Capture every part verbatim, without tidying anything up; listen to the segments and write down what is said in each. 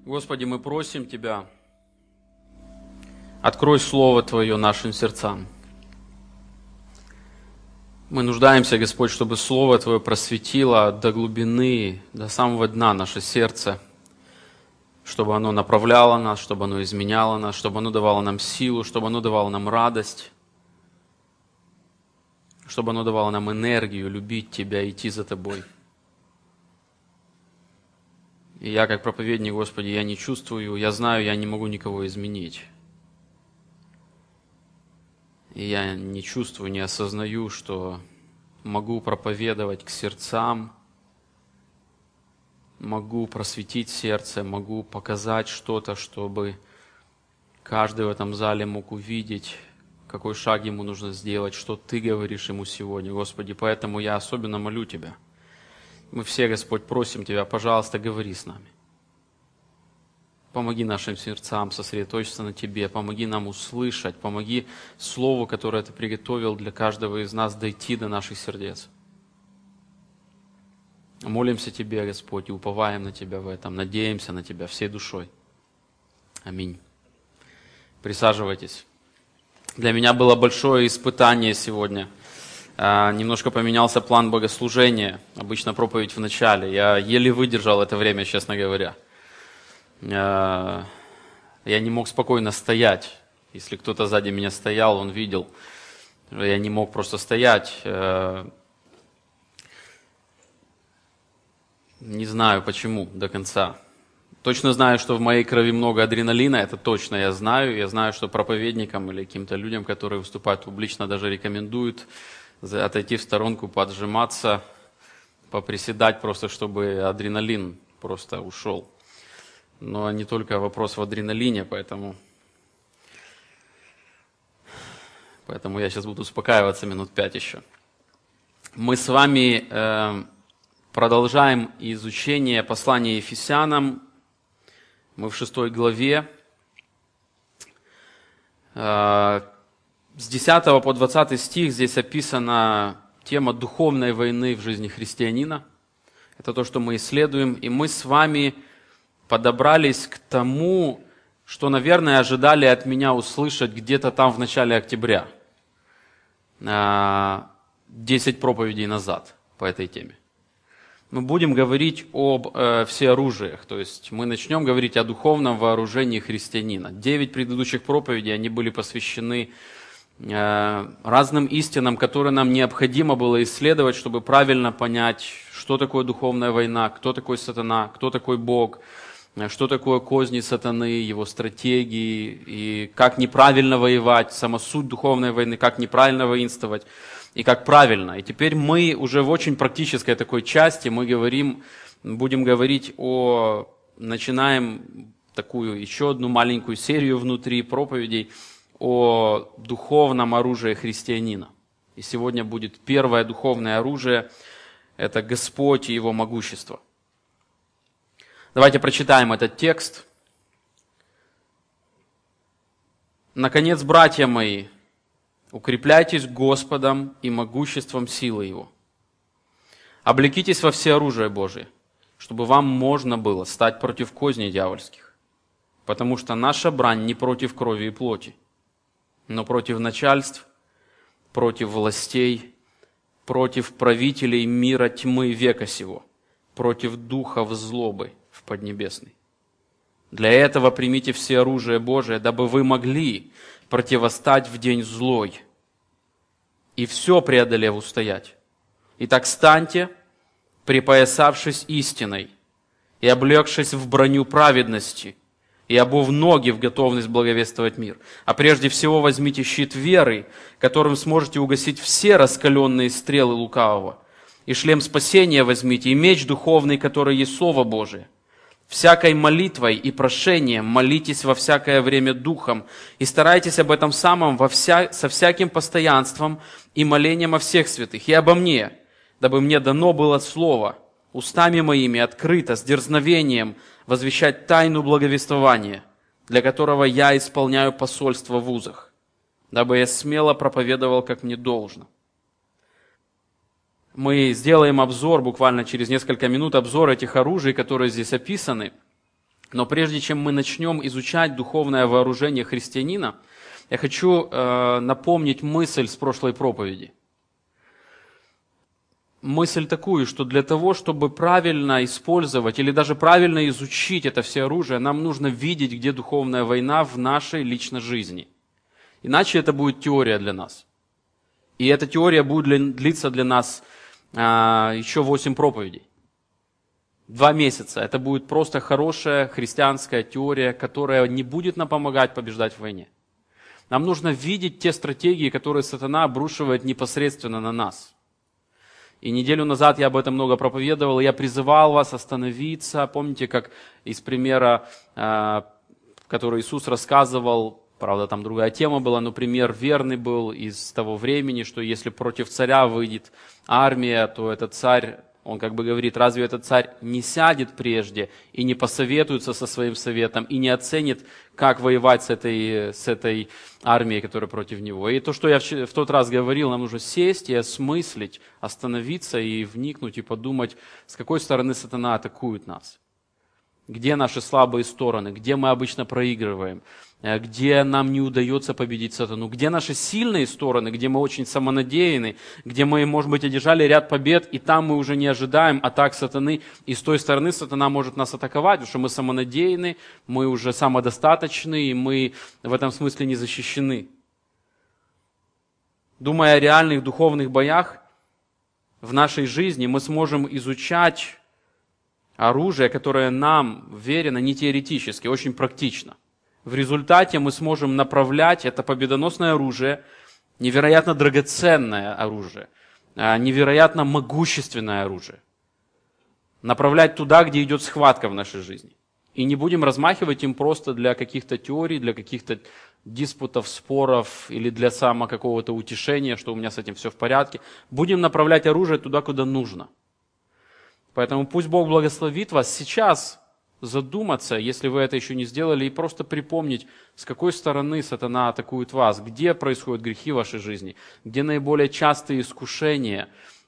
Господи, мы просим Тебя, открой Слово Твое нашим сердцам. Мы нуждаемся, Господь, чтобы Слово Твое просветило до глубины, до самого дна наше сердце, чтобы оно направляло нас, чтобы оно изменяло нас, чтобы оно давало нам силу, чтобы оно давало нам радость, чтобы оно давало нам энергию любить Тебя, идти за Тобой. И я, как проповедник, Господи, я не чувствую, я знаю, я не могу никого изменить. И я не чувствую, не осознаю, что могу проповедовать к сердцам, могу просветить сердце, могу показать что-то, чтобы каждый в этом зале мог увидеть, какой шаг ему нужно сделать, что Ты говоришь ему сегодня, Господи. Поэтому я особенно молю Тебя. Мы все, Господь, просим Тебя, пожалуйста, говори с нами. Помоги нашим сердцам сосредоточиться на Тебе, помоги нам услышать, помоги Слову, которое Ты приготовил для каждого из нас, дойти до наших сердец. Молимся Тебе, Господь, и уповаем на Тебя в этом, надеемся на Тебя всей душой. Аминь. Присаживайтесь. Для меня было большое испытание сегодня. Немножко поменялся план богослужения. Обычно проповедь в начале. Я еле выдержал это время, честно говоря. Я не мог спокойно стоять. Если кто-то сзади меня стоял, он видел. Я не мог просто стоять. Не знаю почему до конца. Точно знаю, что в моей крови много адреналина, это точно я знаю. Я знаю, что проповедникам или каким-то людям, которые выступают публично, даже рекомендуют отойти в сторонку, поджиматься, поприседать просто, чтобы адреналин просто ушел. Но не только вопрос в адреналине, поэтому, поэтому я сейчас буду успокаиваться минут пять еще. Мы с вами э, продолжаем изучение послания Ефесянам. Мы в шестой главе. Э, С десятого по двадцатый стих здесь описана тема духовной войны в жизни христианина. Это то, что мы исследуем. И мы с вами подобрались к тому, что, наверное, ожидали от меня услышать где-то там в начале октября. Десять проповедей назад по этой теме. Мы будем говорить об э, всеоружиях. То есть мы начнем говорить о духовном вооружении христианина. Девять предыдущих проповедей, они были посвящены разным истинам, которые нам необходимо было исследовать, чтобы правильно понять, что такое духовная война, кто такой сатана, кто такой Бог, что такое козни сатаны, его стратегии, и как неправильно воевать, сама суть духовной войны, как неправильно воинствовать, и как правильно. И теперь мы уже в очень практической такой части, мы говорим, будем говорить о, начинаем такую еще одну маленькую серию внутри проповедей, о духовном оружии христианина. И сегодня будет первое духовное оружие – это Господь и Его могущество. Давайте прочитаем этот текст. «Наконец, братья мои, укрепляйтесь Господом и могуществом силы Его. Облекитесь во всеоружие Божие, чтобы вам можно было стать против козней дьявольских. Потому что наша брань не против крови и плоти, но против начальств, против властей, против правителей мира тьмы века сего, против духов злобы в Поднебесной. Для этого примите все оружие Божие, дабы вы могли противостать в день злой и все преодолев устоять. Итак, станьте, припоясавшись истиной и облегшись в броню праведности, и обув ноги в готовность благовествовать мир. А прежде всего возьмите щит веры, которым сможете угасить все раскаленные стрелы лукавого. И шлем спасения возьмите, и меч духовный, который есть Слово Божие. Всякой молитвой и прошением молитесь во всякое время духом, и старайтесь об этом самом во вся, со всяким постоянством и молением о всех святых, и обо мне, дабы мне дано было слово, устами моими открыто, с дерзновением, возвещать тайну благовествования, для которого я исполняю посольство в вузах, дабы я смело проповедовал, как мне должно. Мы сделаем обзор, буквально через несколько минут, обзор этих оружий, которые здесь описаны. Но прежде чем мы начнем изучать духовное вооружение христианина, я хочу э, напомнить мысль с прошлой проповеди. Мысль такую, что для того, чтобы правильно использовать или даже правильно изучить это все оружие, нам нужно видеть, где духовная война в нашей личной жизни. Иначе это будет теория для нас. И эта теория будет для, длиться для нас а, еще восемь проповедей. Два месяца. Это будет просто хорошая христианская теория, которая не будет нам помогать побеждать в войне. Нам нужно видеть те стратегии, которые сатана обрушивает непосредственно на нас. И неделю назад я об этом много проповедовал, и я призывал вас остановиться. Помните, как из примера, который Иисус рассказывал, правда, там другая тема была, но пример верный был из того времени, что если против царя выйдет армия, то этот царь, он как бы говорит, разве этот царь не сядет прежде и не посоветуется со своим советом, и не оценит, как воевать с этой, с этой армией, которая против него. И то, что я в, в тот раз говорил, нам нужно сесть и осмыслить, остановиться и вникнуть, и подумать, с какой стороны сатана атакует нас. Где наши слабые стороны, где мы обычно проигрываем, где нам не удается победить сатану, где наши сильные стороны, где мы очень самонадеяны, где мы, может быть, одержали ряд побед, и там мы уже не ожидаем атак сатаны, и с той стороны сатана может нас атаковать, потому что мы самонадеяны, мы уже самодостаточны, и мы в этом смысле не защищены. Думая о реальных духовных боях в нашей жизни, мы сможем изучать оружие, которое нам верено не теоретически, очень практично. В результате мы сможем направлять это победоносное оружие, невероятно драгоценное оружие, невероятно могущественное оружие, направлять туда, где идет схватка в нашей жизни. И не будем размахивать им просто для каких-то теорий, для каких-то диспутов, споров или для само какого-то утешения, что у меня с этим все в порядке. Будем направлять оружие туда, куда нужно. Поэтому пусть Бог благословит вас сейчас задуматься, если вы это еще не сделали, и просто припомнить, с какой стороны сатана атакует вас, где происходят грехи в вашей жизни, где наиболее частые искушения,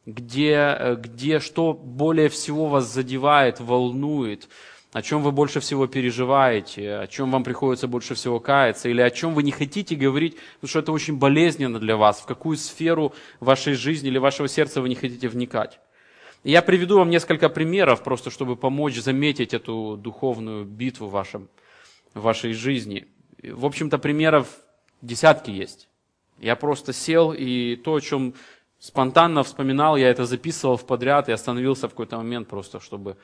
где, где что более всего вас задевает, волнует, о чем вы больше всего переживаете, о чем вам приходится больше всего каяться, или о чем вы не хотите говорить, потому что это очень болезненно для вас, в какую сферу вашей жизни или вашего сердца вы не хотите вникать. Я приведу вам несколько примеров, просто чтобы помочь заметить эту духовную битву в, вашем, в вашей жизни. В общем-то, примеров десятки есть. Я просто сел, и то, о чем спонтанно вспоминал, я это записывал в подряд и остановился в какой-то момент просто, чтобы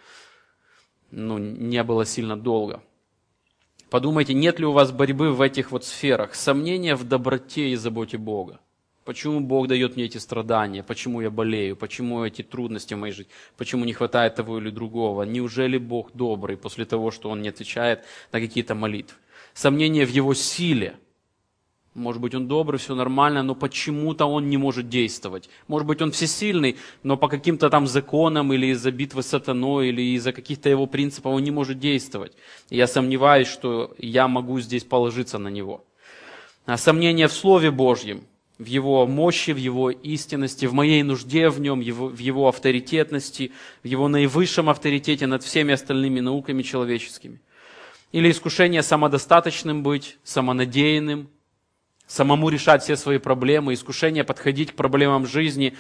ну, не было сильно долго. Подумайте, нет ли у вас борьбы в этих вот сферах, сомнения в доброте и заботе Бога. Почему Бог дает мне эти страдания? Почему я болею? Почему эти трудности в моей жизни? Почему не хватает того или другого? Неужели Бог добрый после того, что Он не отвечает на какие-то молитвы? Сомнение в Его силе. Может быть, Он добрый, все нормально, но почему-то Он не может действовать. Может быть, Он всесильный, но по каким-то там законам или из-за битвы с сатаной, или из-за каких-то Его принципов Он не может действовать. И я сомневаюсь, что я могу здесь положиться на Него. А сомнение в Слове Божьем, в Его мощи, в Его истинности, в моей нужде в Нем, в Его авторитетности, в Его наивысшем авторитете над всеми остальными науками человеческими. Или искушение самодостаточным быть, самонадеянным, самому решать все свои проблемы, искушение подходить к проблемам жизни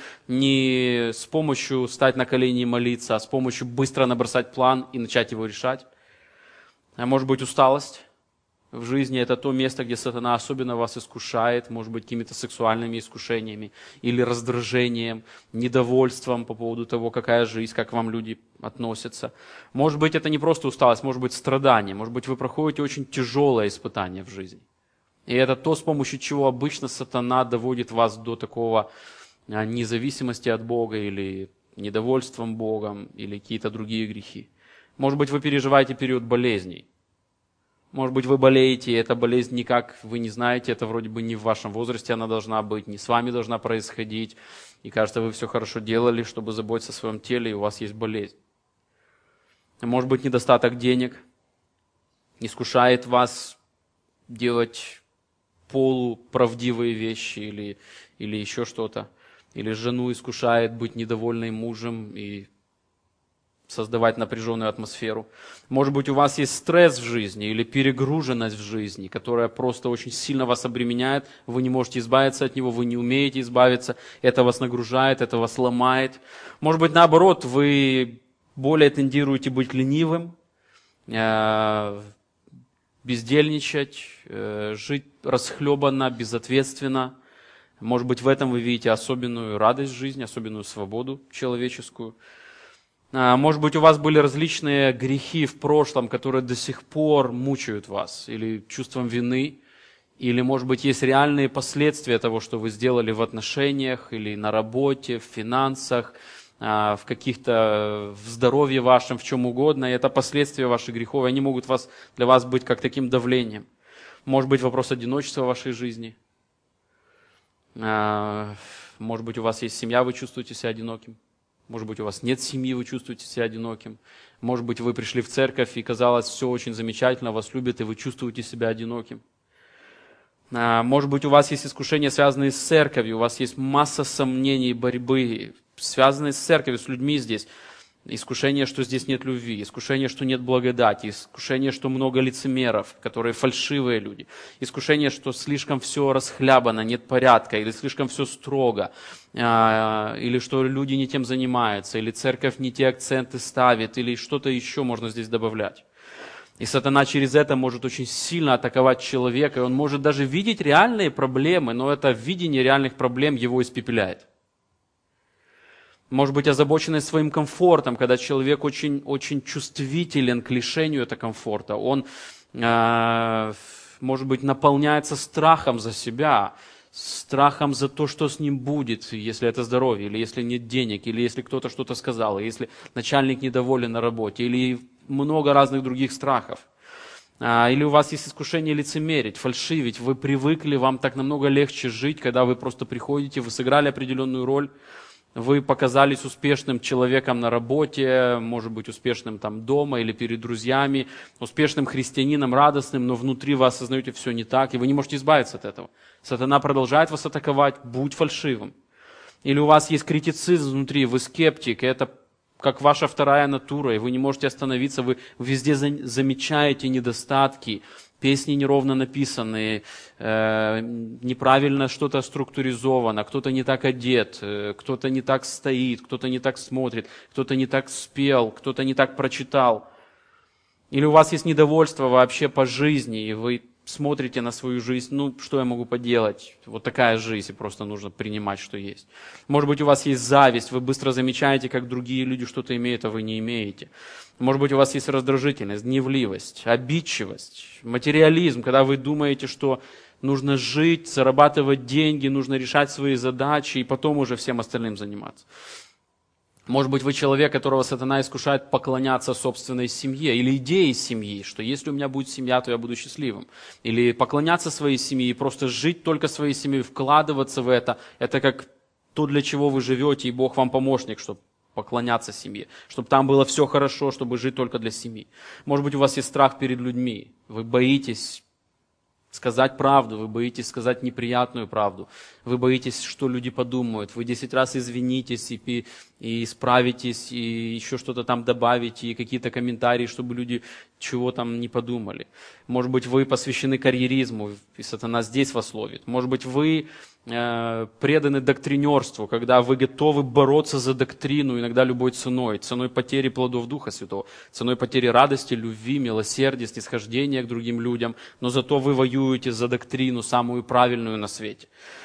не с помощью стать на колени и молиться, а с помощью быстро набросать план и начать его решать. А может быть, усталость в жизни – это то место, где сатана особенно вас искушает, может быть, какими-то сексуальными искушениями или раздражением, недовольством по поводу того, какая жизнь, как к вам люди относятся. Может быть, это не просто усталость, может быть, страдание, может быть, вы проходите очень тяжелое испытание в жизни. И это то, с помощью чего обычно сатана доводит вас до такого независимости от Бога или недовольством Богом или какие-то другие грехи. Может быть, вы переживаете период болезней. Может быть, вы болеете, и эта болезнь никак вы не знаете, это вроде бы не в вашем возрасте она должна быть, не с вами должна происходить. И кажется, вы все хорошо делали, чтобы заботиться о своем теле, и у вас есть болезнь. Может быть, недостаток денег искушает вас делать полуправдивые вещи или, или еще что-то. Или жену искушает быть недовольной мужем и создавать напряженную атмосферу. Может быть, у вас есть стресс в жизни или перегруженность в жизни, которая просто очень сильно вас обременяет, вы не можете избавиться от него, вы не умеете избавиться, это вас нагружает, это вас ломает. Может быть, наоборот, вы более тендируете быть ленивым, бездельничать, жить расхлебанно, безответственно. Может быть, в этом вы видите особенную радость жизни, особенную свободу человеческую. Может быть, у вас были различные грехи в прошлом, которые до сих пор мучают вас, или чувством вины, или, может быть, есть реальные последствия того, что вы сделали в отношениях, или на работе, в финансах, в каких-то, в здоровье вашем, в чем угодно, и это последствия ваших грехов, и они могут вас, для вас быть как таким давлением. Может быть, вопрос одиночества в вашей жизни. Может быть, у вас есть семья, вы чувствуете себя одиноким. Может быть, у вас нет семьи, вы чувствуете себя одиноким. Может быть, вы пришли в церковь, и казалось, все очень замечательно, вас любят, и вы чувствуете себя одиноким. Может быть, у вас есть искушения, связанные с церковью, у вас есть масса сомнений, борьбы, связанные с церковью, с людьми здесь. Искушение, что здесь нет любви, искушение, что нет благодати, искушение, что много лицемеров, которые фальшивые люди, искушение, что слишком все расхлябано, нет порядка, или слишком все строго, или что люди не тем занимаются, или церковь не те акценты ставит, или что-то еще можно здесь добавлять. И сатана через это может очень сильно атаковать человека, и он может даже видеть реальные проблемы, но это видение реальных проблем его испепеляет. Может быть, озабоченность своим комфортом, когда человек очень, очень чувствителен к лишению этого комфорта. Он, э, может быть, наполняется страхом за себя, страхом за то, что с ним будет, если это здоровье, или если нет денег, или если кто-то что-то сказал, или если начальник недоволен на работе, или много разных других страхов. Или у вас есть искушение лицемерить, фальшивить, вы привыкли, вам так намного легче жить, когда вы просто приходите, вы сыграли определенную роль, вы показались успешным человеком на работе, может быть, успешным там дома или перед друзьями, успешным христианином, радостным, но внутри вы осознаете, все не так, и вы не можете избавиться от этого. Сатана продолжает вас атаковать, будь фальшивым. Или у вас есть критицизм внутри, вы скептик, и это как ваша вторая натура, и вы не можете остановиться, вы везде замечаете недостатки, песни неровно написанные, э, неправильно что-то структуризовано, кто-то не так одет, э, кто-то не так стоит, кто-то не так смотрит, кто-то не так спел, кто-то не так прочитал. Или у вас есть недовольство вообще по жизни, и вы смотрите на свою жизнь, ну, что я могу поделать? Вот такая жизнь, и просто нужно принимать, что есть. Может быть, у вас есть зависть, вы быстро замечаете, как другие люди что-то имеют, а вы не имеете. Может быть, у вас есть раздражительность, гневливость, обидчивость, материализм, когда вы думаете, что нужно жить, зарабатывать деньги, нужно решать свои задачи, и потом уже всем остальным заниматься. Может быть, вы человек, которого сатана искушает поклоняться собственной семье или идее семьи, что если у меня будет семья, то я буду счастливым. Или поклоняться своей семье и просто жить только своей семьей, вкладываться в это. Это как то, для чего вы живете, и Бог вам помощник, чтобы поклоняться семье, чтобы там было все хорошо, чтобы жить только для семьи. Может быть, у вас есть страх перед людьми, вы боитесь сказать правду, вы боитесь сказать неприятную правду, вы боитесь, что люди подумают, вы десять раз извинитесь и, и исправитесь, и еще что-то там добавите, и какие-то комментарии, чтобы люди чего там не подумали. Может быть, вы посвящены карьеризму, и сатана здесь вас ловит. Может быть, вы э, преданы доктринерству, когда вы готовы бороться за доктрину, иногда любой ценой, ценой потери плодов Духа Святого, ценой потери радости, любви, милосердия, снисхождения к другим людям, но зато вы воюете за доктрину, самую правильную на свете.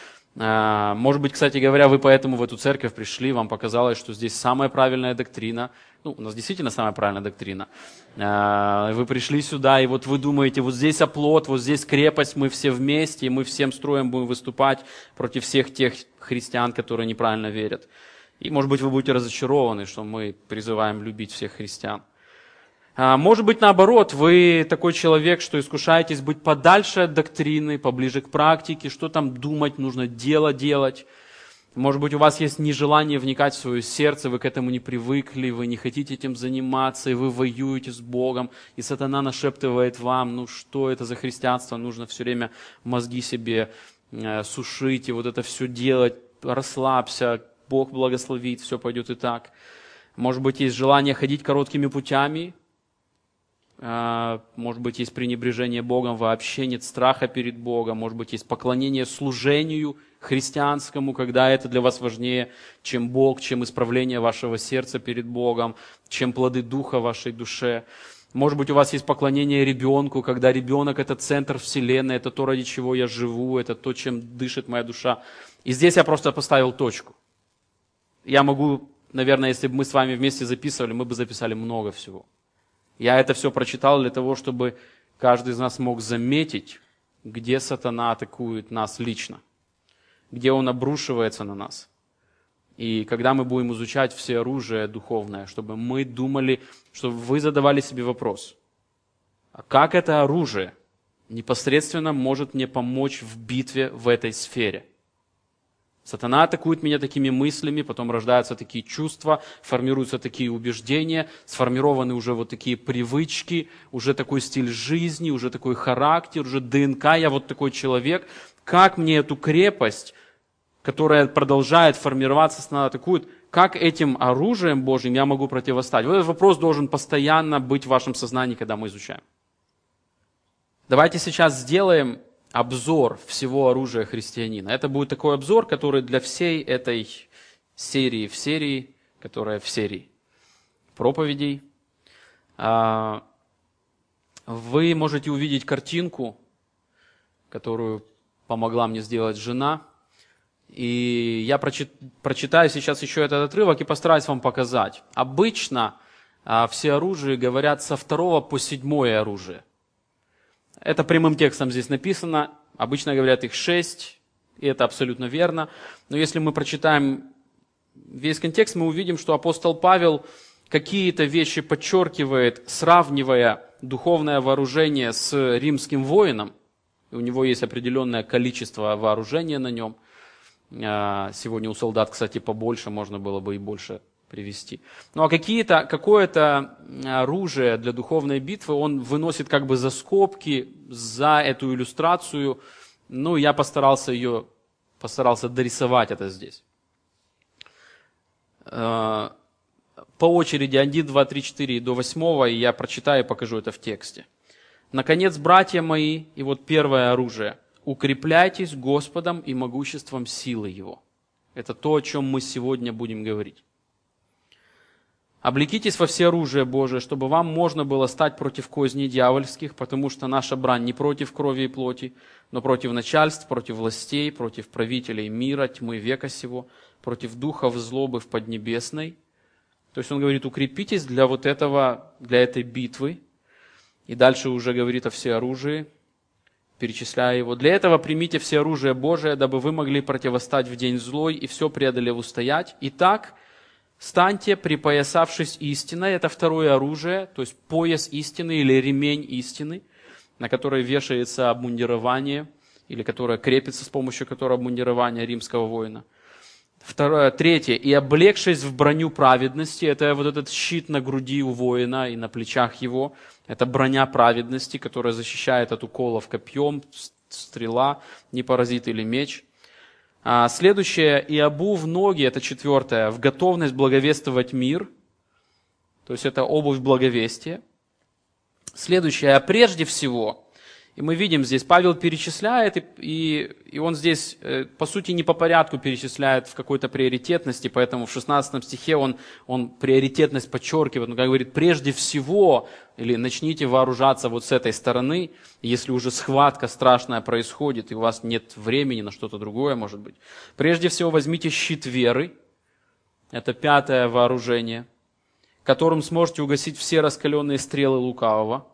Может быть, кстати говоря, вы поэтому в эту церковь пришли, вам показалось, что здесь самая правильная доктрина. Ну, у нас действительно самая правильная доктрина. Вы пришли сюда, и вот вы думаете, вот здесь оплот, вот здесь крепость, мы все вместе, и мы всем строем будем выступать против всех тех христиан, которые неправильно верят. И, может быть, вы будете разочарованы, что мы призываем любить всех христиан. Может быть, наоборот, вы такой человек, что искушаетесь быть подальше от доктрины, поближе к практике, что там думать, нужно дело делать. Может быть, у вас есть нежелание вникать в свое сердце, вы к этому не привыкли, вы не хотите этим заниматься, и вы воюете с Богом, и сатана нашептывает вам, ну что это за христианство, нужно все время мозги себе э, сушить, и вот это все делать, расслабься, Бог благословит, все пойдет и так. Может быть, есть желание ходить короткими путями. Может быть, есть пренебрежение Богом, вообще нет страха перед Богом. Может быть, есть поклонение служению христианскому, когда это для вас важнее, чем Бог, чем исправление вашего сердца перед Богом, чем плоды Духа в вашей душе. Может быть, у вас есть поклонение ребенку, когда ребенок – это центр вселенной, это то, ради чего я живу, это то, чем дышит моя душа. И здесь я просто поставил точку. Я могу, наверное, если бы мы с вами вместе записывали, мы бы записали много всего. Я это все прочитал для того, чтобы каждый из нас мог заметить, где сатана атакует нас лично, где он обрушивается на нас. И когда мы будем изучать все оружие духовное, чтобы мы думали, чтобы вы задавали себе вопрос, а как это оружие непосредственно может мне помочь в битве в этой сфере? Сатана атакует меня такими мыслями, потом рождаются такие чувства, формируются такие убеждения, сформированы уже вот такие привычки, уже такой стиль жизни, уже такой характер, уже ДНК, я вот такой человек. Как мне эту крепость, которая продолжает формироваться, сатана атакует, как этим оружием Божьим я могу противостоять? Вот этот вопрос должен постоянно быть в вашем сознании, когда мы изучаем. Давайте сейчас сделаем обзор всего оружия христианина. Это будет такой обзор, который для всей этой серии, в серии, которая в серии проповедей. Вы можете увидеть картинку, которую помогла мне сделать жена. И я прочитаю сейчас еще этот отрывок и постараюсь вам показать. Обычно все оружия говорят со второго по седьмое оружие. Это прямым текстом здесь написано. Обычно говорят их шесть, и это абсолютно верно. Но если мы прочитаем весь контекст, мы увидим, что апостол Павел какие-то вещи подчеркивает, сравнивая духовное вооружение с римским воином. У него есть определенное количество вооружения на нем. Сегодня у солдат, кстати, побольше, можно было бы и больше привести. Ну а какие-то, какое-то оружие для духовной битвы он выносит как бы за скобки, за эту иллюстрацию. Ну, я постарался ее, постарался дорисовать это здесь. По очереди один, два, три, четыре до восьмого, и я прочитаю и покажу это в тексте. «Наконец, братья мои, и вот первое оружие, укрепляйтесь Господом и могуществом силы Его». Это то, о чем мы сегодня будем говорить. «Облекитесь во всеоружие Божие, чтобы вам можно было стать против козней дьявольских, потому что наша брань не против крови и плоти, но против начальств, против властей, против правителей мира, тьмы века сего, против духов злобы в поднебесной». То есть он говорит, укрепитесь для вот этого, для этой битвы. И дальше уже говорит о всеоружии, перечисляя его. «Для этого примите всеоружие Божие, дабы вы могли противостать в день злой и все преодолев устоять. Итак, станьте, припоясавшись истиной». Это второе оружие, то есть пояс истины или ремень истины, на который вешается обмундирование, или которое крепится с помощью которого обмундирование римского воина. Второе, третье. «И облегшись в броню праведности», это вот этот щит на груди у воина и на плечах его. Это броня праведности, которая защищает от уколов копьем, стрела, не поразит или меч. А следующее, «и обув ноги», это четвертое, «в готовность благовествовать мир». То есть это обувь благовестия. Следующее, «а прежде всего». И мы видим здесь, Павел перечисляет, и, и, и он здесь, по сути, не по порядку перечисляет в какой-то приоритетности, поэтому в шестнадцатом стихе он, он приоритетность подчеркивает, он говорит, прежде всего, или начните вооружаться вот с этой стороны, если уже схватка страшная происходит, и у вас нет времени на что-то другое, может быть. Прежде всего возьмите щит веры, это пятое вооружение, которым сможете угасить все раскаленные стрелы лукавого.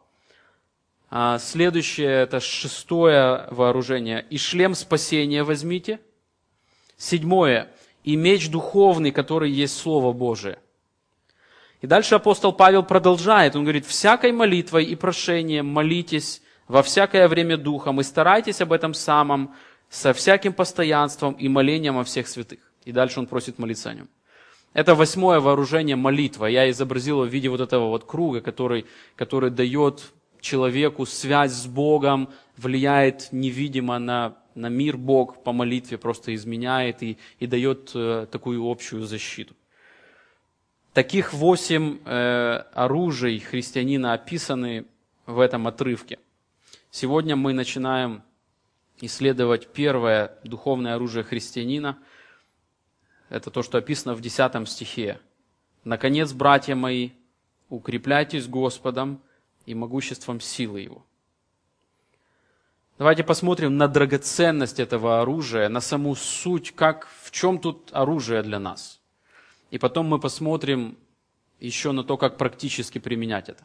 Следующее, это шестое вооружение. «И шлем спасения возьмите». Седьмое. «И меч духовный, который есть Слово Божие». И дальше апостол Павел продолжает. Он говорит, «Всякой молитвой и прошением молитесь во всякое время духом, и старайтесь об этом самом со всяким постоянством и молением о всех святых». И дальше он просит молиться о нем. Это восьмое вооружение, молитва. Я изобразил его в виде вот этого вот круга, который, который дает человеку связь с Богом, влияет невидимо на, на мир. Бог по молитве просто изменяет и, и дает э, такую общую защиту. Таких восемь э, оружий христианина описаны в этом отрывке. Сегодня мы начинаем исследовать первое духовное оружие христианина. Это то, что описано в десятом стихе. «Наконец, братья мои, укрепляйтесь Господом и могуществом силы Его». Давайте посмотрим на драгоценность этого оружия, на саму суть, как, в чем тут оружие для нас. И потом мы посмотрим еще на то, как практически применять это.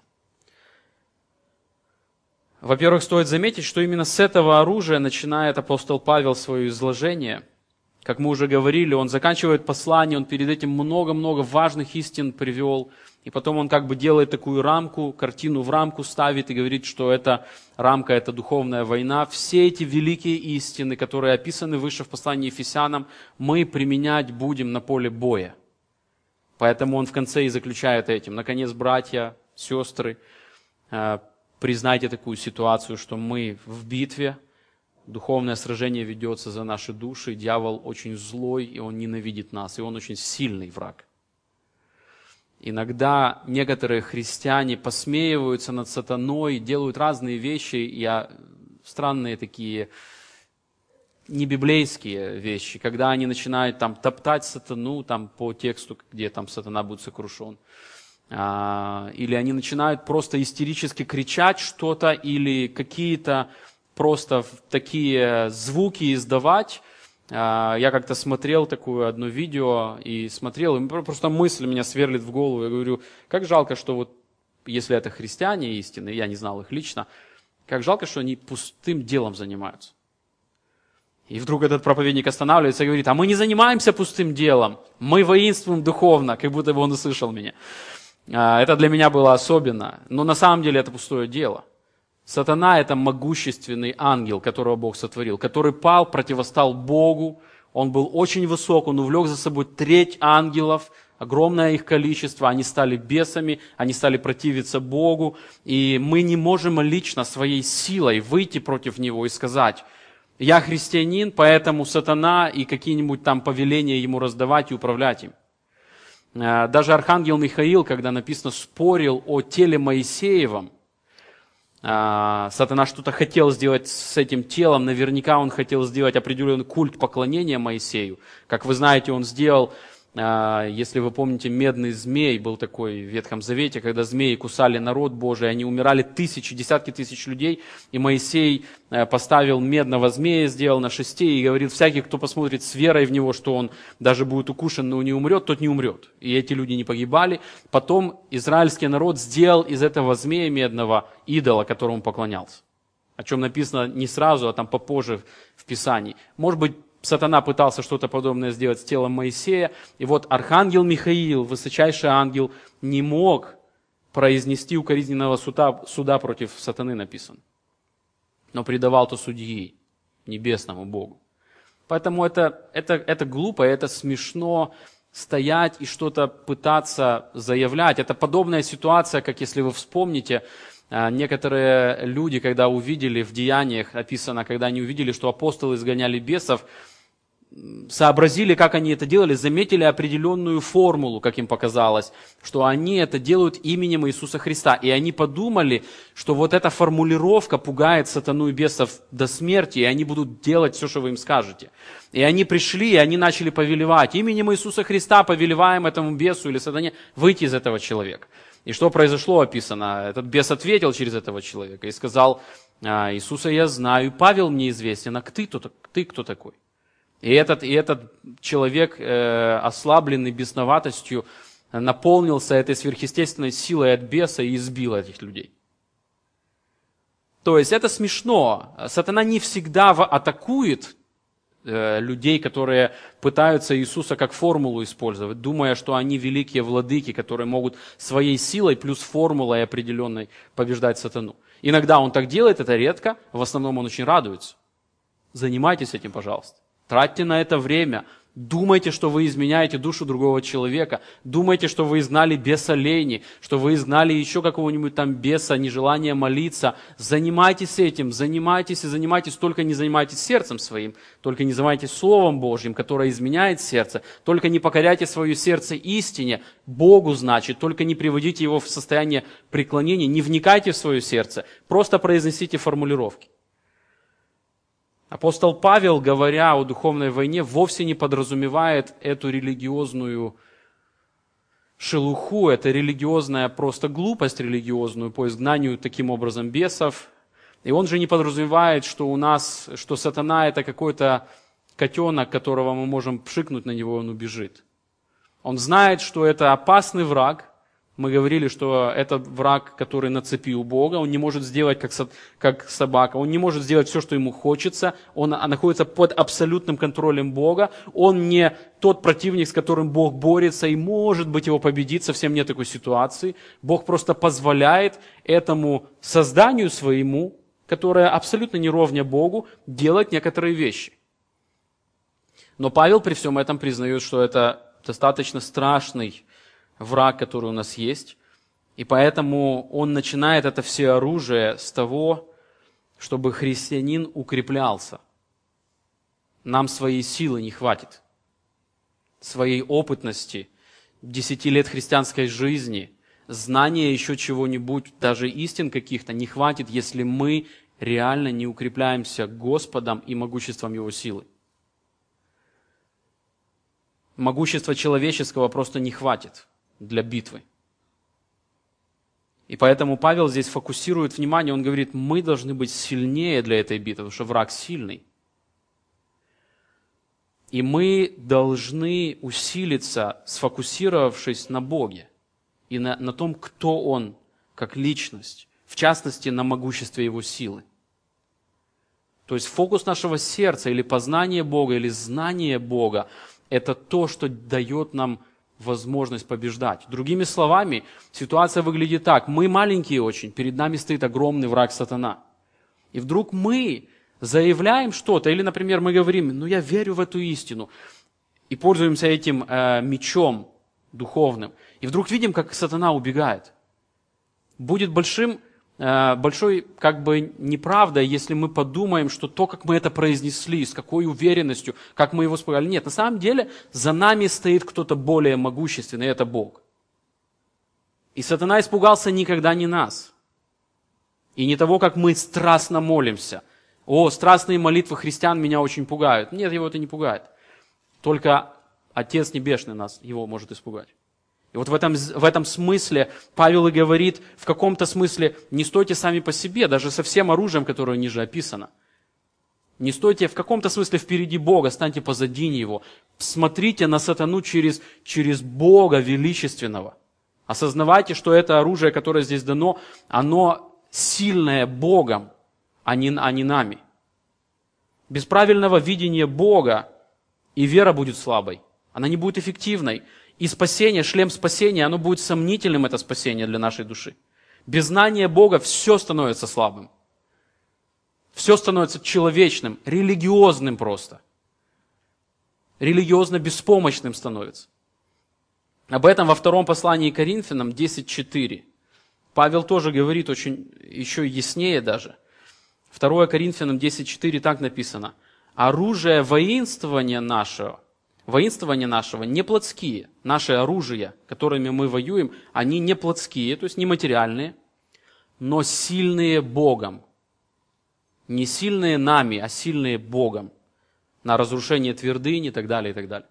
Во-первых, стоит заметить, что именно с этого оружия начинает апостол Павел свое изложение. Как мы уже говорили, он заканчивает послание, он перед этим много-много важных истин привел, и потом он как бы делает такую рамку, картину в рамку ставит и говорит, что эта рамка – это духовная война. Все эти великие истины, которые описаны выше в послании Ефесянам, мы применять будем на поле боя. Поэтому он в конце и заключает этим. Наконец, братья, сестры, признайте такую ситуацию, что мы в битве, духовное сражение ведется за наши души, дьявол очень злой, и он ненавидит нас, и он очень сильный враг. Иногда некоторые христиане посмеиваются над сатаной, делают разные вещи, и странные такие небиблейские вещи, когда они начинают там топтать сатану там, по тексту, где там сатана будет сокрушен. Или они начинают просто истерически кричать что-то, или какие-то просто такие звуки издавать. Я как-то смотрел такое одно видео и смотрел, и просто мысль меня сверлит в голову. Я говорю, как жалко, что вот, если это христиане истинные, я не знал их лично, как жалко, что они пустым делом занимаются. И вдруг этот проповедник останавливается и говорит, а мы не занимаемся пустым делом, мы воинствуем духовно, как будто бы он услышал меня. Это для меня было особенно, но на самом деле это пустое дело. Сатана – это могущественный ангел, которого Бог сотворил, который пал, противостал Богу. Он был очень высок, он увлек за собой треть ангелов, огромное их количество. Они стали бесами, они стали противиться Богу. И мы не можем лично своей силой выйти против него и сказать, я христианин, поэтому сатана и какие-нибудь там повеления ему раздавать и управлять им. Даже архангел Михаил, когда написано, спорил о теле Моисеевом, сатана что-то хотел сделать с этим телом, наверняка он хотел сделать определенный культ поклонения Моисею. Как вы знаете, он сделал, если вы помните, медный змей, был такой в Ветхом Завете, когда змеи кусали народ Божий, они умирали тысячи, десятки тысяч людей, и Моисей поставил медного змея, сделал на шесте и говорил, всякий, кто посмотрит с верой в него, что он даже будет укушен, но не умрет, тот не умрет. И эти люди не погибали. Потом израильский народ сделал из этого змея медного идола, которому поклонялся. О чем написано не сразу, а там попозже в Писании. Может быть, сатана пытался что-то подобное сделать с телом Моисея. И вот архангел Михаил, высочайший ангел, не мог произнести укоризненного суда, суда против сатаны, написано. Но предавал то судьи, небесному Богу. Поэтому это, это, это глупо, это смешно стоять и что-то пытаться заявлять. Это подобная ситуация, как если вы вспомните, некоторые люди, когда увидели в Деяниях, описано, когда они увидели, что апостолы изгоняли бесов, сообразили, как они это делали, заметили определенную формулу, как им показалось, что они это делают именем Иисуса Христа. И они подумали, что вот эта формулировка пугает сатану и бесов до смерти, и они будут делать все, что вы им скажете. И они пришли, и они начали повелевать. Именем Иисуса Христа повелеваем этому бесу или сатане выйти из этого человека. И что произошло, описано? Этот бес ответил через этого человека и сказал, Иисуса я знаю, Павел мне известен, а ты кто, ты кто такой? И этот, и этот человек, э, ослабленный бесноватостью, наполнился этой сверхъестественной силой от беса и избил этих людей. То есть это смешно. Сатана не всегда атакует э, людей, которые пытаются Иисуса как формулу использовать, думая, что они великие владыки, которые могут своей силой плюс формулой определенной побеждать сатану. Иногда он так делает, это редко, в основном он очень радуется. Занимайтесь этим, пожалуйста. Тратьте на это время, Думайте, что вы изменяете душу другого человека. Думайте, что вы изгнали беса лени, что вы изгнали еще какого-нибудь там беса, нежелания молиться. Занимайтесь этим, занимайтесь и занимайтесь, только не занимайтесь сердцем своим, только не занимайтесь Словом Божьим, которое изменяет сердце. Только не покоряйте свое сердце истине, Богу, значит, только не приводите его в состояние преклонения, не вникайте в свое сердце, просто произносите формулировки. Апостол Павел, говоря о духовной войне, вовсе не подразумевает эту религиозную шелуху, это религиозная просто глупость религиозную по изгнанию таким образом бесов. И он же не подразумевает, что у нас, что сатана это какой-то котенок, которого мы можем пшикнуть на него, и он убежит. Он знает, что это опасный враг. Мы говорили, что это враг, который на цепи у Бога. Он не может сделать, как, со, как собака. Он не может сделать все, что ему хочется. Он находится под абсолютным контролем Бога. Он не тот противник, с которым Бог борется, и может быть его победить. Совсем нет такой ситуации. Бог просто позволяет этому созданию своему, которое абсолютно не ровня Богу, делать некоторые вещи. Но Павел при всем этом признает, что это достаточно страшный враг, который у нас есть. И поэтому он начинает это все оружие с того, чтобы христианин укреплялся. Нам своей силы не хватит, своей опытности, десяти лет христианской жизни, знания еще чего-нибудь, даже истин каких-то не хватит, если мы реально не укрепляемся Господом и могуществом Его силы. Могущества человеческого просто не хватит для битвы. И поэтому Павел здесь фокусирует внимание, он говорит, мы должны быть сильнее для этой битвы, потому что враг сильный. И мы должны усилиться, сфокусировавшись на Боге и на, на том, кто Он как личность, в частности, на могуществе Его силы. То есть фокус нашего сердца или познание Бога, или знание Бога, это то, что дает нам возможность побеждать. Другими словами, ситуация выглядит так. Мы маленькие очень, перед нами стоит огромный враг сатана. И вдруг мы заявляем что-то, или, например, мы говорим, ну я верю в эту истину, и пользуемся этим э, мечом духовным. И вдруг видим, как сатана убегает. Будет большим, э, большой как бы неправдой, если мы подумаем, что то, как мы это произнесли, с какой уверенностью, как мы его сказали. Нет, на самом деле за нами стоит кто-то более могущественный, и это Бог. И сатана испугался никогда не нас. И не того, как мы страстно молимся. О, страстные молитвы христиан меня очень пугают. Нет, его это не пугает. Только Отец Небесный нас, его может испугать. И вот в этом, в этом смысле Павел и говорит, в каком-то смысле, не стойте сами по себе, даже со всем оружием, которое ниже описано. Не стойте в каком-то смысле впереди Бога, станьте позади Него. Смотрите на сатану через, через Бога величественного. Осознавайте, что это оружие, которое здесь дано, оно сильное Богом, а не, а не нами. Без правильного видения Бога и вера будет слабой. Она не будет эффективной. И спасение, шлем спасения, оно будет сомнительным, это спасение для нашей души. Без знания Бога все становится слабым. Все становится человечным, религиозным просто. Религиозно беспомощным становится. Об этом во втором послании к Коринфянам десять четыре. Павел тоже говорит очень, еще яснее даже. второе Коринфянам десять четыре так написано. Оружие воинствования нашего, воинствования нашего не плотские. Наши оружия, которыми мы воюем, они не плотские, то есть не материальные, но сильные Богом. Не сильные нами, а сильные Богом. На разрушение твердынь и так далее, и так далее.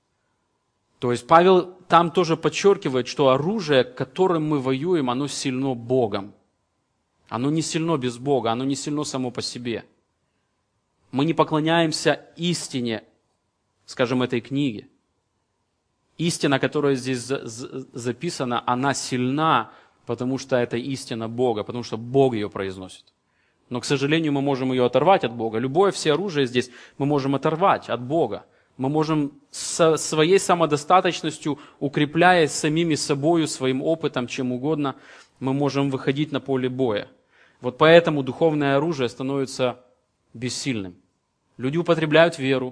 То есть Павел там тоже подчеркивает, что оружие, которым мы воюем, оно сильно Богом. Оно не сильно без Бога, оно не сильно само по себе. Мы не поклоняемся истине, скажем, этой книги. Истина, которая здесь записана, она сильна, потому что это истина Бога, потому что Бог ее произносит. Но, к сожалению, мы можем ее оторвать от Бога. Любое всеоружие здесь мы можем оторвать от Бога. Мы можем со своей самодостаточностью, укрепляясь самими собою, своим опытом, чем угодно, мы можем выходить на поле боя. Вот поэтому духовное оружие становится бессильным. Люди употребляют веру,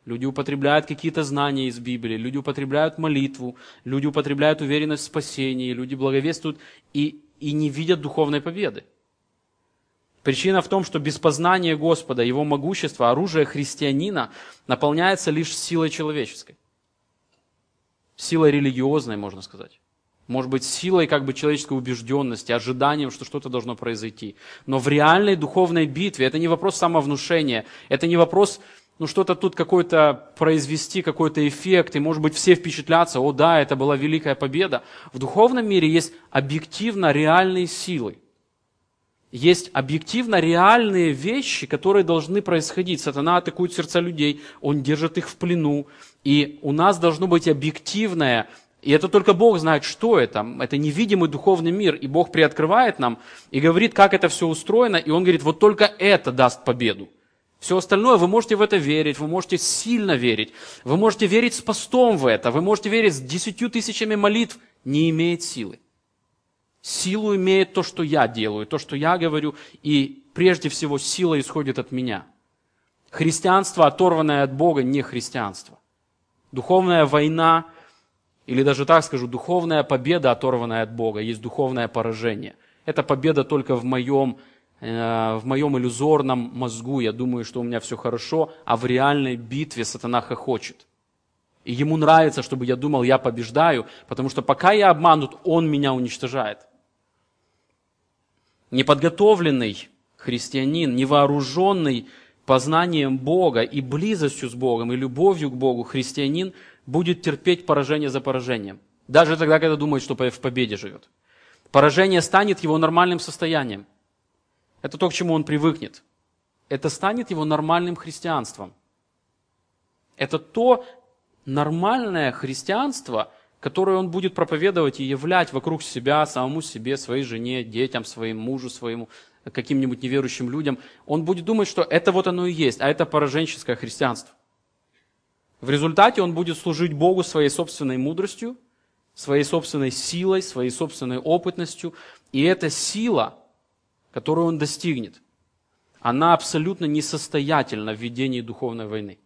люди употребляют какие-то знания из Библии, люди употребляют молитву, люди употребляют уверенность в спасении, люди благовествуют и, и не видят духовной победы. Причина в том, что без познания Господа, Его могущества, оружие христианина наполняется лишь силой человеческой. Силой религиозной, можно сказать. Может быть, силой как бы человеческой убежденности, ожиданием, что что-то должно произойти. Но в реальной духовной битве это не вопрос самовнушения, это не вопрос, ну что-то тут какой-то произвести, какой-то эффект, и может быть все впечатлятся, о да, это была великая победа. В духовном мире есть объективно реальные силы. Есть объективно реальные вещи, которые должны происходить. Сатана атакует сердца людей, он держит их в плену. И у нас должно быть объективное, и это только Бог знает, что это. Это невидимый духовный мир. И Бог приоткрывает нам и говорит, как это все устроено. И Он говорит, вот только это даст победу. Все остальное, вы можете в это верить, вы можете сильно верить. Вы можете верить с постом в это, вы можете верить с десятью тысячами молитв. Не имеет силы. Силу имеет то, что я делаю, то, что я говорю, и прежде всего сила исходит от меня. Христианство, оторванное от Бога, не христианство. Духовная война, или даже так скажу, духовная победа, оторванная от Бога, есть духовное поражение. Это победа только в моем, э, в моем иллюзорном мозгу. Я думаю, что у меня все хорошо, а в реальной битве сатана хохочет. И ему нравится, чтобы я думал, я побеждаю, потому что пока я обманут, он меня уничтожает. Неподготовленный христианин, невооруженный познанием Бога и близостью с Богом, и любовью к Богу христианин будет терпеть поражение за поражением. Даже тогда, когда думает, что в победе живет. Поражение станет его нормальным состоянием. Это то, к чему он привыкнет. Это станет его нормальным христианством. Это то нормальное христианство, которое он будет проповедовать и являть вокруг себя, самому себе, своей жене, детям своим, мужу своему, каким-нибудь неверующим людям. Он будет думать, что это вот оно и есть, а это пораженческое христианство. В результате он будет служить Богу своей собственной мудростью, своей собственной силой, своей собственной опытностью. И эта сила, которую он достигнет, она абсолютно несостоятельна в ведении духовной войны.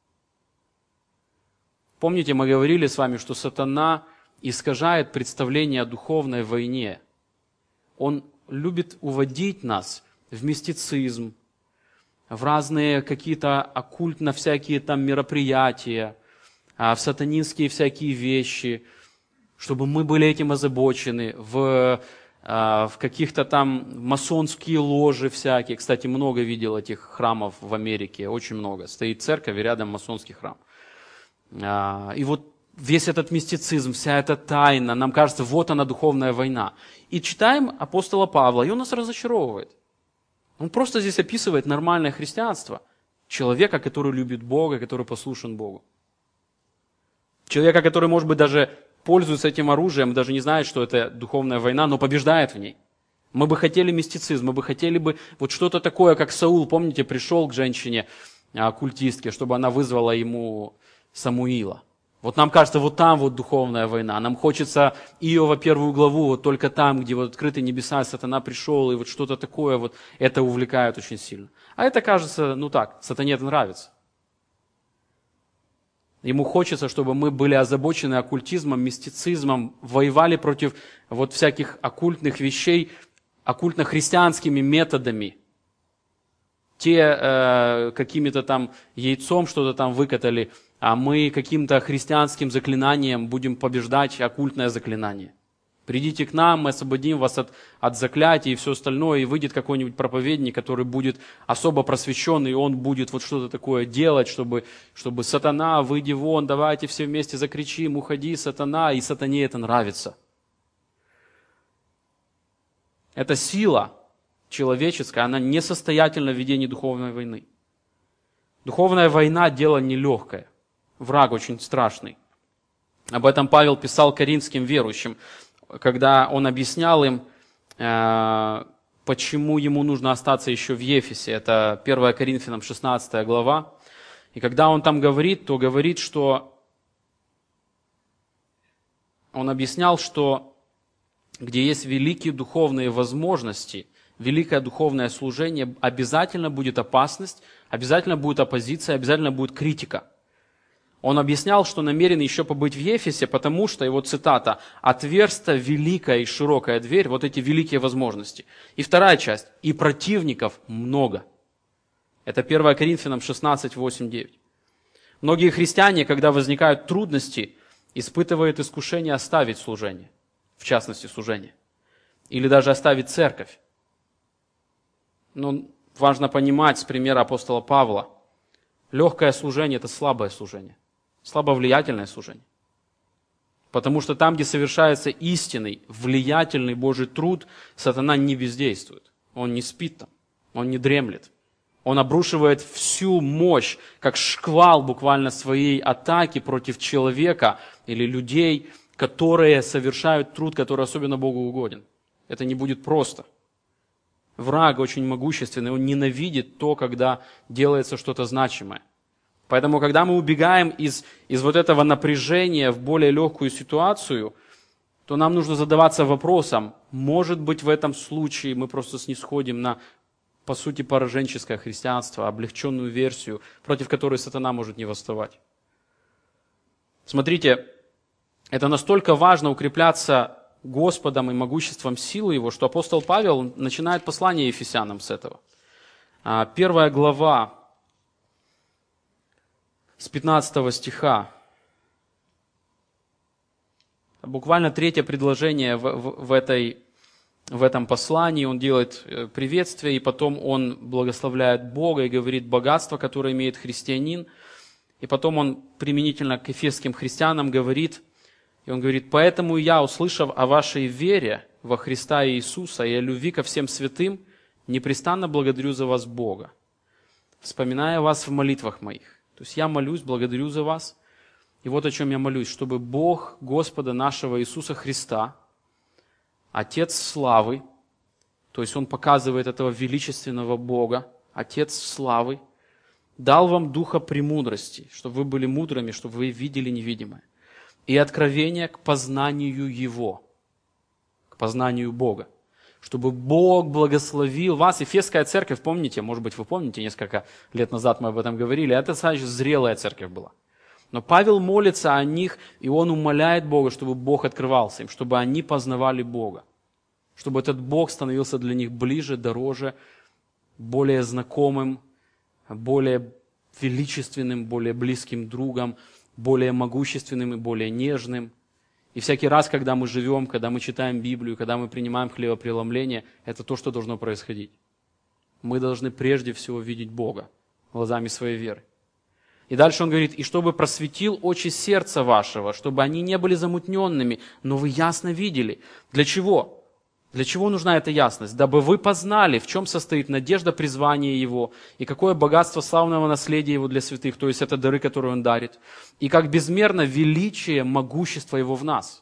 Помните, мы говорили с вами, что сатана искажает представление о духовной войне. Он любит уводить нас в мистицизм, в разные какие-то оккультно всякие там мероприятия, в сатанинские всякие вещи, чтобы мы были этим озабочены, в, в каких-то там масонские ложи всякие. Кстати, много видел этих храмов в Америке, очень много. Стоит церковь и рядом масонский храм. И вот весь этот мистицизм, вся эта тайна, нам кажется, вот она духовная война. И читаем апостола Павла, и он нас разочаровывает. Он просто здесь описывает нормальное христианство. Человека, который любит Бога, который послушен Богу. Человека, который, может быть, даже пользуется этим оружием, даже не знает, что это духовная война, но побеждает в ней. Мы бы хотели мистицизм, мы бы хотели бы вот что-то такое, как Саул, помните, пришел к женщине, оккультистке, чтобы она вызвала ему Самуила. Вот нам кажется, вот там вот духовная война. Нам хочется Иова первую главу, вот только там, где вот открытые небеса, сатана пришел, и вот что-то такое, вот это увлекает очень сильно. А это кажется, ну так, сатане это нравится. Ему хочется, чтобы мы были озабочены оккультизмом, мистицизмом, воевали против вот всяких оккультных вещей, оккультно-христианскими методами. Те э, какими-то там яйцом что-то там выкатали, а мы каким-то христианским заклинанием будем побеждать оккультное заклинание. Придите к нам, мы освободим вас от, от заклятий и все остальное, и выйдет какой-нибудь проповедник, который будет особо просвещенный, и он будет вот что-то такое делать, чтобы, чтобы сатана, выйди вон, давайте все вместе закричим, уходи, сатана, и сатане это нравится. Эта сила человеческая, она несостоятельна в ведении духовной войны. Духовная война – дело нелегкое. Враг очень страшный. Об этом Павел писал коринфским верующим, когда он объяснял им, почему ему нужно остаться еще в Ефесе. Это первое Коринфянам шестнадцатая глава. И когда он там говорит, то говорит, что он объяснял, что где есть великие духовные возможности, великое духовное служение, обязательно будет опасность, обязательно будет оппозиция, обязательно будет критика. Он объяснял, что намерен еще побыть в Ефесе, потому что, его цитата, «отверста великая и широкая дверь», вот эти великие возможности. И вторая часть, «и противников много». Это первое Коринфянам шестнадцать, восемь, девять. Многие христиане, когда возникают трудности, испытывают искушение оставить служение, в частности служение, или даже оставить церковь. Но важно понимать с примера апостола Павла, легкое служение – это слабое служение, слабовлиятельное служение. Потому что там, где совершается истинный, влиятельный Божий труд, сатана не бездействует. Он не спит там, он не дремлет. Он обрушивает всю мощь, как шквал буквально своей атаки против человека или людей, которые совершают труд, который особенно Богу угоден. Это не будет просто. Враг очень могущественный, он ненавидит то, когда делается что-то значимое. Поэтому, когда мы убегаем из, из вот этого напряжения в более легкую ситуацию, то нам нужно задаваться вопросом, может быть, в этом случае мы просто снисходим на, по сути, пораженческое христианство, облегченную версию, против которой сатана может не восставать. Смотрите, это настолько важно укрепляться Господом и могуществом силы Его, что апостол Павел начинает послание Ефесянам с этого. Первая глава, с пятнадцатого стиха. Буквально третье предложение в, в, в, этой, в этом послании. Он делает приветствие, и потом он благословляет Бога и говорит богатство, которое имеет христианин. И потом он применительно к эфесским христианам говорит, и он говорит: «Поэтому я, услышав о вашей вере во Христа Иисуса и о любви ко всем святым, непрестанно благодарю за вас Бога, вспоминая вас в молитвах моих». То есть я молюсь, благодарю за вас. И вот о чем я молюсь: чтобы Бог Господа нашего Иисуса Христа, Отец славы, то есть Он показывает этого величественного Бога, Отец славы, дал вам духа премудрости, чтобы вы были мудрыми, чтобы вы видели невидимое, и откровение к познанию Его, к познанию Бога. Чтобы Бог благословил вас. Ефесская церковь, помните, может быть, вы помните, несколько лет назад мы об этом говорили, это достаточно зрелая церковь была. Но Павел молится о них, и он умоляет Бога, чтобы Бог открывался им, чтобы они познавали Бога, чтобы этот Бог становился для них ближе, дороже, более знакомым, более величественным, более близким другом, более могущественным и более нежным. И всякий раз, когда мы живем, когда мы читаем Библию, когда мы принимаем хлебопреломление, это то, что должно происходить. Мы должны прежде всего видеть Бога глазами своей веры. И дальше он говорит: «И чтобы просветил очи сердца вашего, чтобы они не были замутненными, но вы ясно видели». Для чего? Для чего нужна эта ясность? Дабы вы познали, в чем состоит надежда призвания Его, и какое богатство славного наследия Его для святых, то есть это дары, которые Он дарит, и как безмерно величие, могущество Его в нас.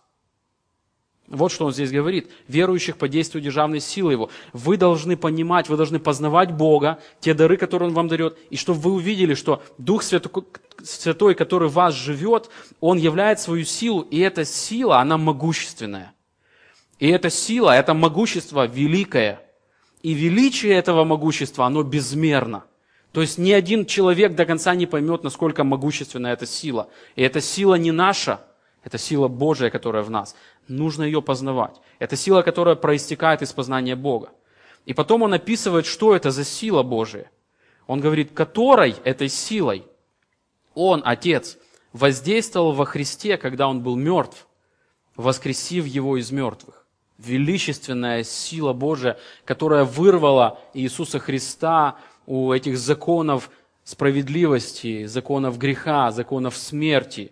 Вот что Он здесь говорит. Верующих по действию державной силы Его. Вы должны понимать, вы должны познавать Бога, те дары, которые Он вам дает, и чтобы вы увидели, что Дух Святой, который в вас живет, Он являет свою силу, и эта сила, она могущественная. И эта сила, это могущество великое. И величие этого могущества, оно безмерно. То есть ни один человек до конца не поймет, насколько могущественна эта сила. И эта сила не наша, это сила Божия, которая в нас. Нужно ее познавать. Это сила, которая проистекает из познания Бога. И потом он описывает, что это за сила Божия. Он говорит, которой, этой силой, Он, Отец, воздействовал во Христе, когда Он был мертв, воскресив Его из мертвых. Величественная сила Божия, которая вырвала Иисуса Христа у этих законов справедливости, законов греха, законов смерти,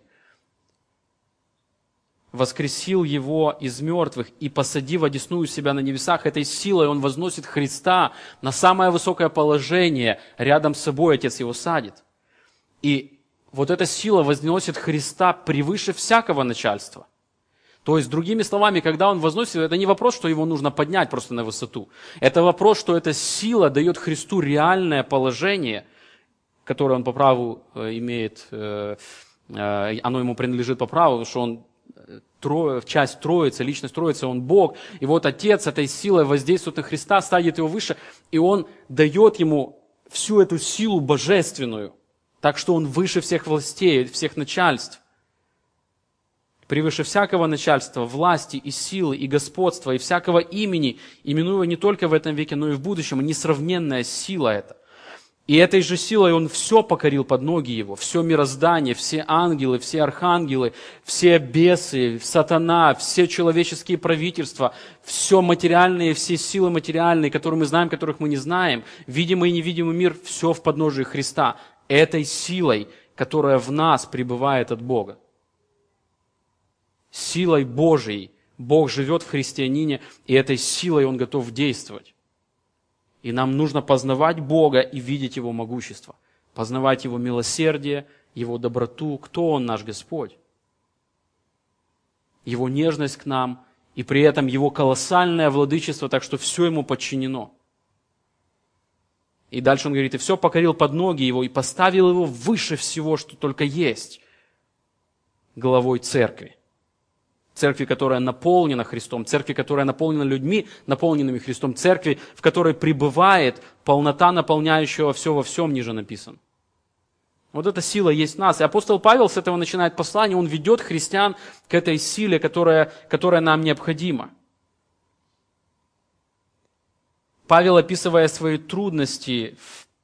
воскресил Его из мертвых и, посадив одесную себя на небесах, этой силой Он возносит Христа на самое высокое положение, рядом с собой Отец Его садит. И вот эта сила возносит Христа превыше всякого начальства. То есть, другими словами, когда Он возносит, это не вопрос, что Его нужно поднять просто на высоту. Это вопрос, что эта сила дает Христу реальное положение, которое Он по праву имеет, оно Ему принадлежит по праву, потому что Он тро, часть Троицы, личность Троицы, Он Бог. И вот Отец этой силой воздействует на Христа, ставит Его выше, и Он дает Ему всю эту силу божественную. Так что Он выше всех властей, всех начальств. Превыше всякого начальства, власти и силы, и господства, и всякого имени, именуя не только в этом веке, но и в будущем, несравненная сила эта. И этой же силой Он все покорил под ноги Его, все мироздание, все ангелы, все архангелы, все бесы, сатана, все человеческие правительства, все материальные, все силы материальные, которые мы знаем, которых мы не знаем, видимый и невидимый мир, все в подножии Христа. Этой силой, которая в нас пребывает от Бога. Силой Божией Бог живет в христианине, и этой силой Он готов действовать. И нам нужно познавать Бога и видеть Его могущество, познавать Его милосердие, Его доброту, кто Он наш Господь, Его нежность к нам, и при этом Его колоссальное владычество, так что все Ему подчинено. И дальше Он говорит, и все покорил под ноги Его, и поставил Его выше всего, что только есть, главой церкви. Церкви, которая наполнена Христом, церкви, которая наполнена людьми, наполненными Христом, церкви, в которой пребывает полнота наполняющего все во всем, ниже написано. Вот эта сила есть в нас. И апостол Павел с этого начинает послание, он ведет христиан к этой силе, которая, которая нам необходима. Павел, описывая свои трудности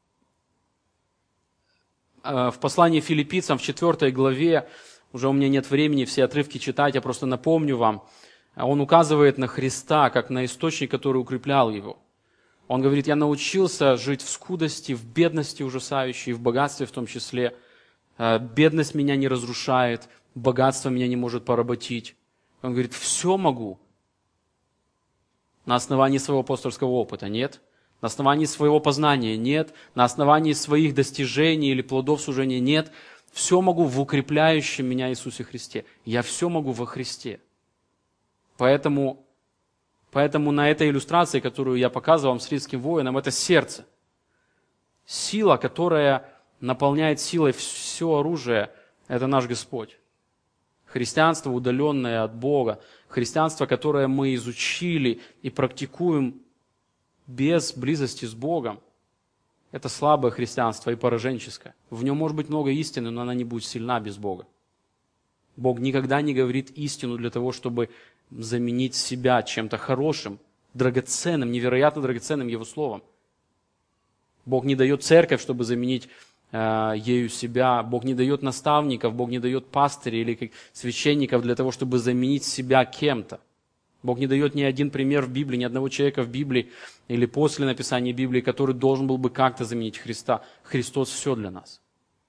в, в послании филиппийцам в четвёртой главе, уже у меня нет времени все отрывки читать, я просто напомню вам. Он указывает на Христа, как на источник, который укреплял Его. Он говорит, я научился жить в скудости, в бедности ужасающей, в богатстве в том числе. Бедность меня не разрушает, богатство меня не может поработить. Он говорит, все могу. На основании своего апостольского опыта нет. На основании своего познания нет. На основании своих достижений или плодов служения нет. Все могу в укрепляющем меня Иисусе Христе. Я все могу во Христе. Поэтому, поэтому на этой иллюстрации, которую я показывал вам с римским воином, это сердце. Сила, которая наполняет силой все оружие, это наш Господь. Христианство, удаленное от Бога. Христианство, которое мы изучили и практикуем без близости с Богом. Это слабое христианство и пораженческое. В нем может быть много истины, но она не будет сильна без Бога. Бог никогда не говорит истину для того, чтобы заменить себя чем-то хорошим, драгоценным, невероятно драгоценным Его Словом. Бог не дает церковь, чтобы заменить э, ею себя. Бог не дает наставников, Бог не дает пастырей или священников для того, чтобы заменить себя кем-то. Бог не дает ни один пример в Библии, ни одного человека в Библии или после написания Библии, который должен был бы как-то заменить Христа. Христос все для нас.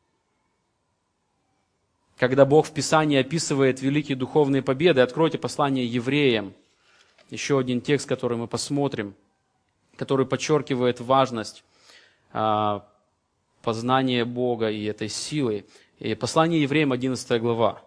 Когда Бог в Писании описывает великие духовные победы, откройте послание Евреям, еще один текст, который мы посмотрим, который подчеркивает важность а, познания Бога и этой силы. И послание Евреям, одиннадцатая глава.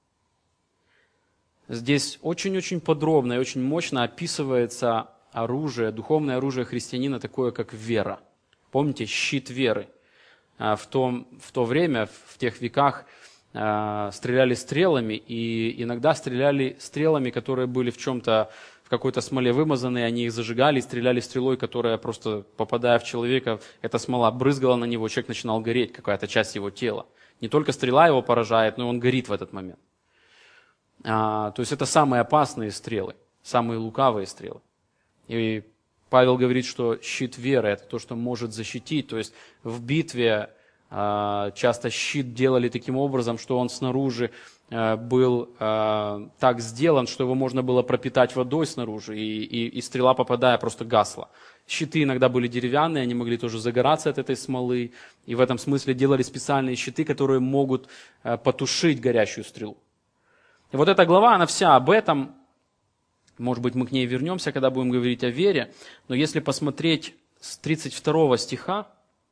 Здесь очень-очень подробно и очень мощно описывается оружие, духовное оружие христианина, такое как вера. Помните, щит веры. В, том, в то время, в тех веках, стреляли стрелами, и иногда стреляли стрелами, которые были в чем-то, в какой-то смоле вымазаны, они их зажигали и стреляли стрелой, которая просто, попадая в человека, эта смола брызгала на него, человек начинал гореть, какая-то часть его тела. Не только стрела его поражает, но и он горит в этот момент. А, то есть это самые опасные стрелы, самые лукавые стрелы. И Павел говорит, что щит веры – это то, что может защитить. То есть в битве а, часто щит делали таким образом, что он снаружи а, был а, так сделан, что его можно было пропитать водой снаружи, и, и, и стрела, попадая, просто гасла. Щиты иногда были деревянные, они могли тоже загораться от этой смолы. И в этом смысле делали специальные щиты, которые могут а, потушить горящую стрелу. И вот эта глава, она вся об этом. Может быть, мы к ней вернемся, когда будем говорить о вере. Но если посмотреть с тридцать второго стиха,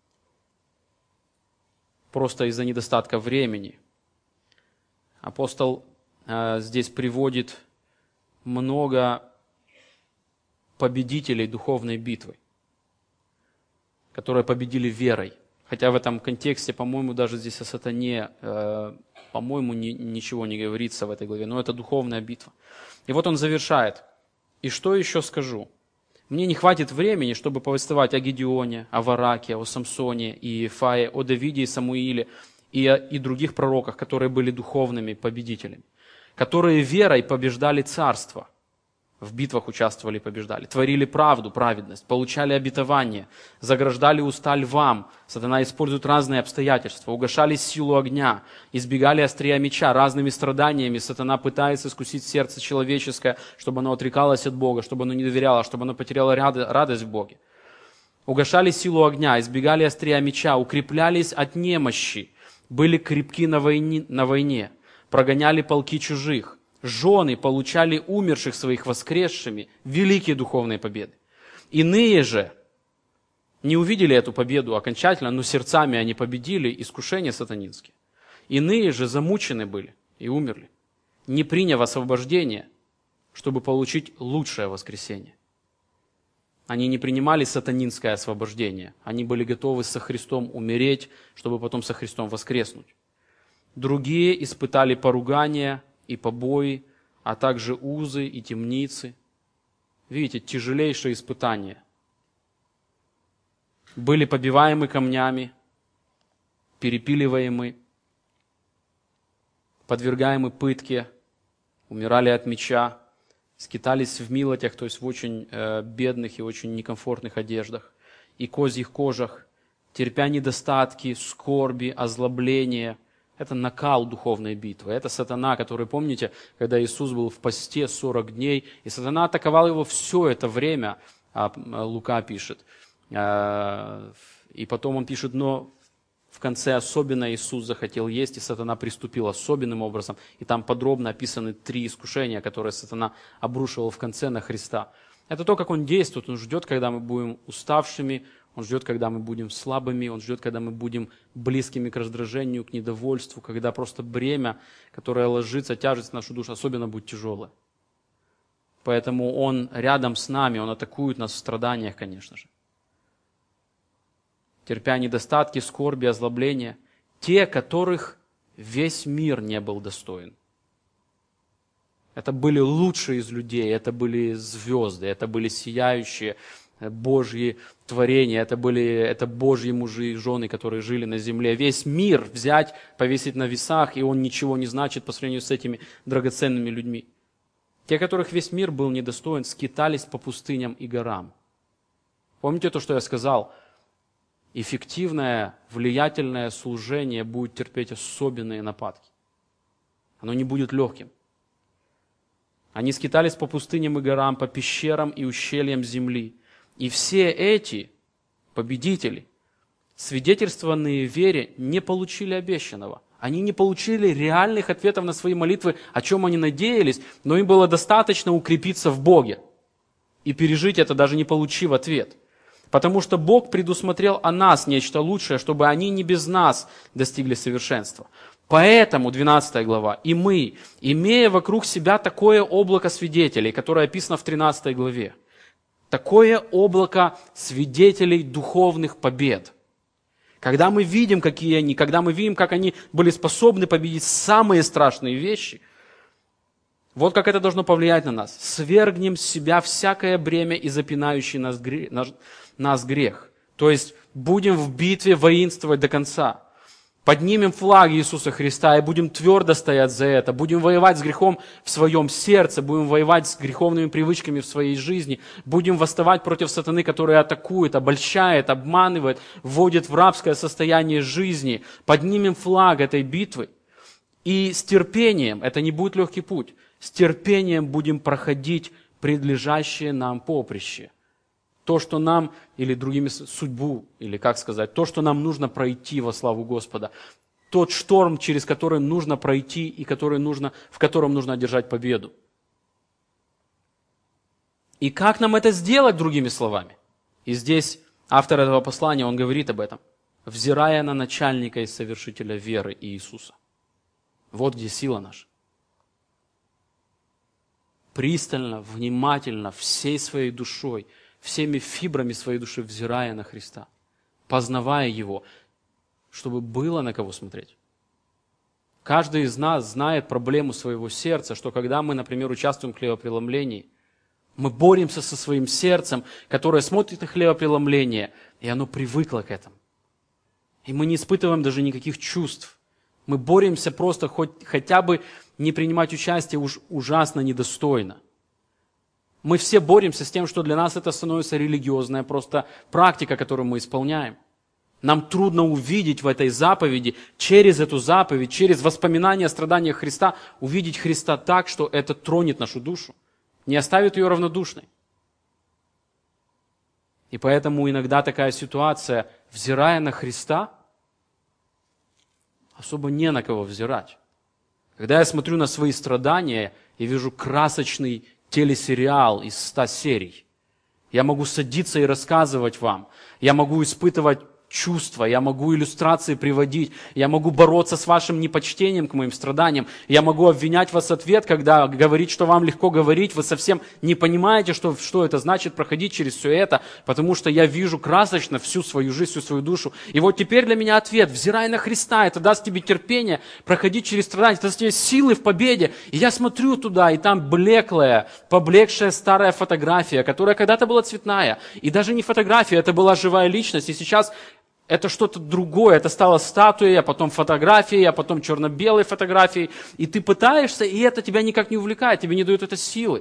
просто из-за недостатка времени, апостол э, здесь приводит много победителей духовной битвы, которые победили верой. Хотя в этом контексте, по-моему, даже здесь о сатане, э, по-моему, ни, ничего не говорится в этой главе, но это духовная битва. И вот он завершает. «И что еще скажу? Мне не хватит времени, чтобы повествовать о Гедеоне, о Вараке, о Самсоне и Иефае, о Давиде и Самуиле и, о, и других пророках, которые были духовными победителями, которые верой побеждали царство, в битвах участвовали и побеждали, творили правду, праведность, получали обетование, заграждали уста львам, сатана использует разные обстоятельства, угошали силу огня, избегали острия меча, разными страданиями сатана пытается искусить сердце человеческое, чтобы оно отрекалось от Бога, чтобы оно не доверяло, чтобы оно потеряло радость в Боге. Угошали силу огня, избегали острия меча, укреплялись от немощи, были крепки на войне, на войне, прогоняли полки чужих. Жены получали умерших своих воскресшими, великие духовные победы. Иные же не увидели эту победу окончательно, но сердцами они победили искушения сатанинские. Иные же замучены были и умерли, не приняв освобождение, чтобы получить лучшее воскресение. Они не принимали сатанинское освобождение, они были готовы со Христом умереть, чтобы потом со Христом воскреснуть. Другие испытали поругание и побои, а также узы и темницы. Видите, тяжелейшие испытания. Были побиваемы камнями, перепиливаемы, подвергаемы пытке, умирали от меча, скитались в милотях, то есть в очень э, бедных и очень некомфортных одеждах, и козьих кожах, терпя недостатки, скорби, озлобления. Это накал духовной битвы. Это сатана, который, помните, когда Иисус был в посте сорок дней, и сатана атаковал его все это время, а Лука пишет. И потом он пишет, но в конце особенно Иисус захотел есть, и сатана приступил особенным образом. И там подробно описаны три искушения, которые сатана обрушивал в конце на Христа. Это то, как он действует. Он ждет, когда мы будем уставшими, он ждет, когда мы будем слабыми, он ждет, когда мы будем близкими к раздражению, к недовольству, когда просто бремя, которое ложится, тяжесть в нашу душу, особенно будет тяжелое. Поэтому он рядом с нами, он атакует нас в страданиях, конечно же. Терпя недостатки, скорби, озлобления, те, которых весь мир не был достоин. Это были лучшие из людей, это были звезды, это были сияющие Божьи творения, это были это Божьи мужи и жены, которые жили на земле. Весь мир взять, повесить на весах, и он ничего не значит по сравнению с этими драгоценными людьми. Те, которых весь мир был недостоин, скитались по пустыням и горам. Помните то, что я сказал? Эффективное, влиятельное служение будет терпеть особенные нападки. Оно не будет легким. Они скитались по пустыням и горам, по пещерам и ущельям земли. И все эти победители, свидетельствованные в вере, не получили обещанного. Они не получили реальных ответов на свои молитвы, о чем они надеялись, но им было достаточно укрепиться в Боге и пережить это, даже не получив ответ. Потому что Бог предусмотрел о нас нечто лучшее, чтобы они не без нас достигли совершенства. Поэтому, двенадцатая глава, и мы, имея вокруг себя такое облако свидетелей, которое описано в тринадцатой главе, такое облако свидетелей духовных побед. Когда мы видим, какие они, когда мы видим, как они были способны победить самые страшные вещи, вот как это должно повлиять на нас. Свергнем с себя всякое бремя и запинающий нас грех, нас грех. То есть будем в битве воинствовать до конца. Поднимем флаг Иисуса Христа и будем твердо стоять за это. Будем воевать с грехом в своем сердце, будем воевать с греховными привычками в своей жизни. Будем восставать против сатаны, который атакует, обольщает, обманывает, вводит в рабское состояние жизни. Поднимем флаг этой битвы. И с терпением, это не будет легкий путь, с терпением будем проходить предлежащее нам поприще. То, что нам, или другими судьбу, или как сказать, то, что нам нужно пройти во славу Господа. Тот шторм, через который нужно пройти и который нужно, в котором нужно одержать победу. И как нам это сделать, другими словами? И здесь автор этого послания, он говорит об этом. Взирая на начальника и совершителя веры Иисуса. Вот где сила наша. Пристально, внимательно, всей своей душой, всеми фибрами своей души взирая на Христа, познавая Его, чтобы было на кого смотреть. Каждый из нас знает проблему своего сердца, что когда мы, например, участвуем в хлебопреломлении, Мы боремся со своим сердцем, которое смотрит на хлебопреломление, и оно привыкло к этому. И мы не испытываем даже никаких чувств. Мы боремся просто хоть, хотя бы не принимать участие уж ужасно недостойно. Мы все боремся с тем, что для нас это становится религиозная просто практика, которую мы исполняем. Нам трудно увидеть в этой заповеди, через эту заповедь, через воспоминания о страданиях Христа, увидеть Христа так, что это тронет нашу душу, не оставит ее равнодушной. И поэтому иногда такая ситуация, взирая на Христа, особо не на кого взирать. Когда я смотрю на свои страдания и вижу красочный телесериал из ста серий, я могу садиться и рассказывать вам, я могу испытывать чувства, я могу иллюстрации приводить, я могу бороться с вашим непочтением к моим страданиям, я могу обвинять вас в ответ, когда говорить, что вам легко говорить, вы совсем не понимаете, что, что это значит проходить через все это, потому что я вижу красочно всю свою жизнь, всю свою душу. И вот теперь для меня ответ: взирай на Христа, это даст тебе терпение проходить через страдания, это даст тебе силы в победе. И я смотрю туда, и там блеклая, поблекшая старая фотография, которая когда-то была цветная, и даже не фотография, это была живая личность, и сейчас это что-то другое, это стало статуей, а потом фотографией, а потом черно-белой фотографией. И ты пытаешься, и это тебя никак не увлекает, тебе не дает это силы.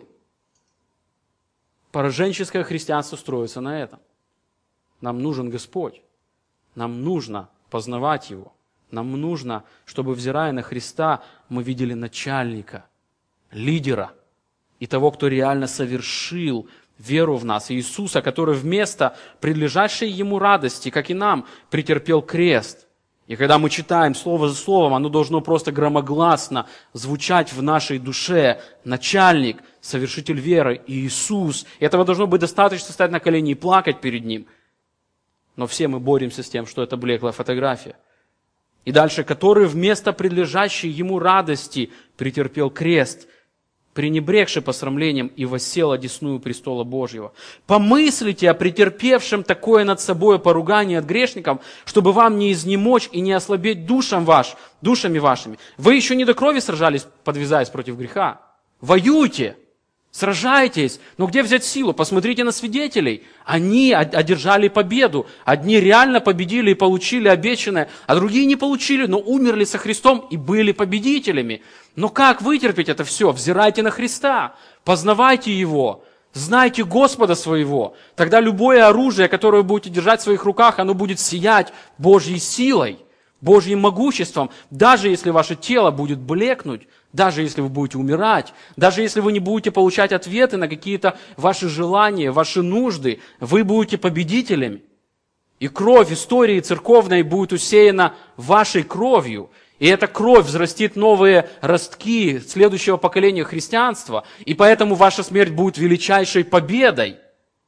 Пораженческое христианство строится на этом. Нам нужен Господь. Нам нужно познавать Его. Нам нужно, чтобы, взирая на Христа, мы видели начальника, лидера и того, кто реально совершил веру в нас, Иисуса, который вместо предлежащей Ему радости, как и нам, претерпел крест. И когда мы читаем слово за словом, оно должно просто громогласно звучать в нашей душе. Начальник, совершитель веры, Иисус. И этого должно быть достаточно стать на колени и плакать перед Ним. Но все мы боремся с тем, что это блеклая фотография. И дальше, который вместо предлежащей Ему радости претерпел крест, пренебрегши посрамлением, и воссел одесную престола Божьего. Помыслите о претерпевшем такое над собой поругание от грешников, чтобы вам не изнемочь и не ослабеть душам ваш, душами вашими. Вы еще не до крови сражались, подвязаясь против греха. Воюйте, сражайтесь. Но где взять силу? Посмотрите на свидетелей. Они одержали победу. Одни реально победили и получили обещанное, а другие не получили, но умерли со Христом и были победителями. Но как вытерпеть это все? Взирайте на Христа, познавайте Его, знайте Господа своего. Тогда любое оружие, которое вы будете держать в своих руках, оно будет сиять Божьей силой, Божьим могуществом. Даже если ваше тело будет блекнуть, даже если вы будете умирать, даже если вы не будете получать ответы на какие-то ваши желания, ваши нужды, вы будете победителями. И кровь истории церковной будет усеяна вашей кровью. И эта кровь взрастит новые ростки следующего поколения христианства. И поэтому ваша смерть будет величайшей победой.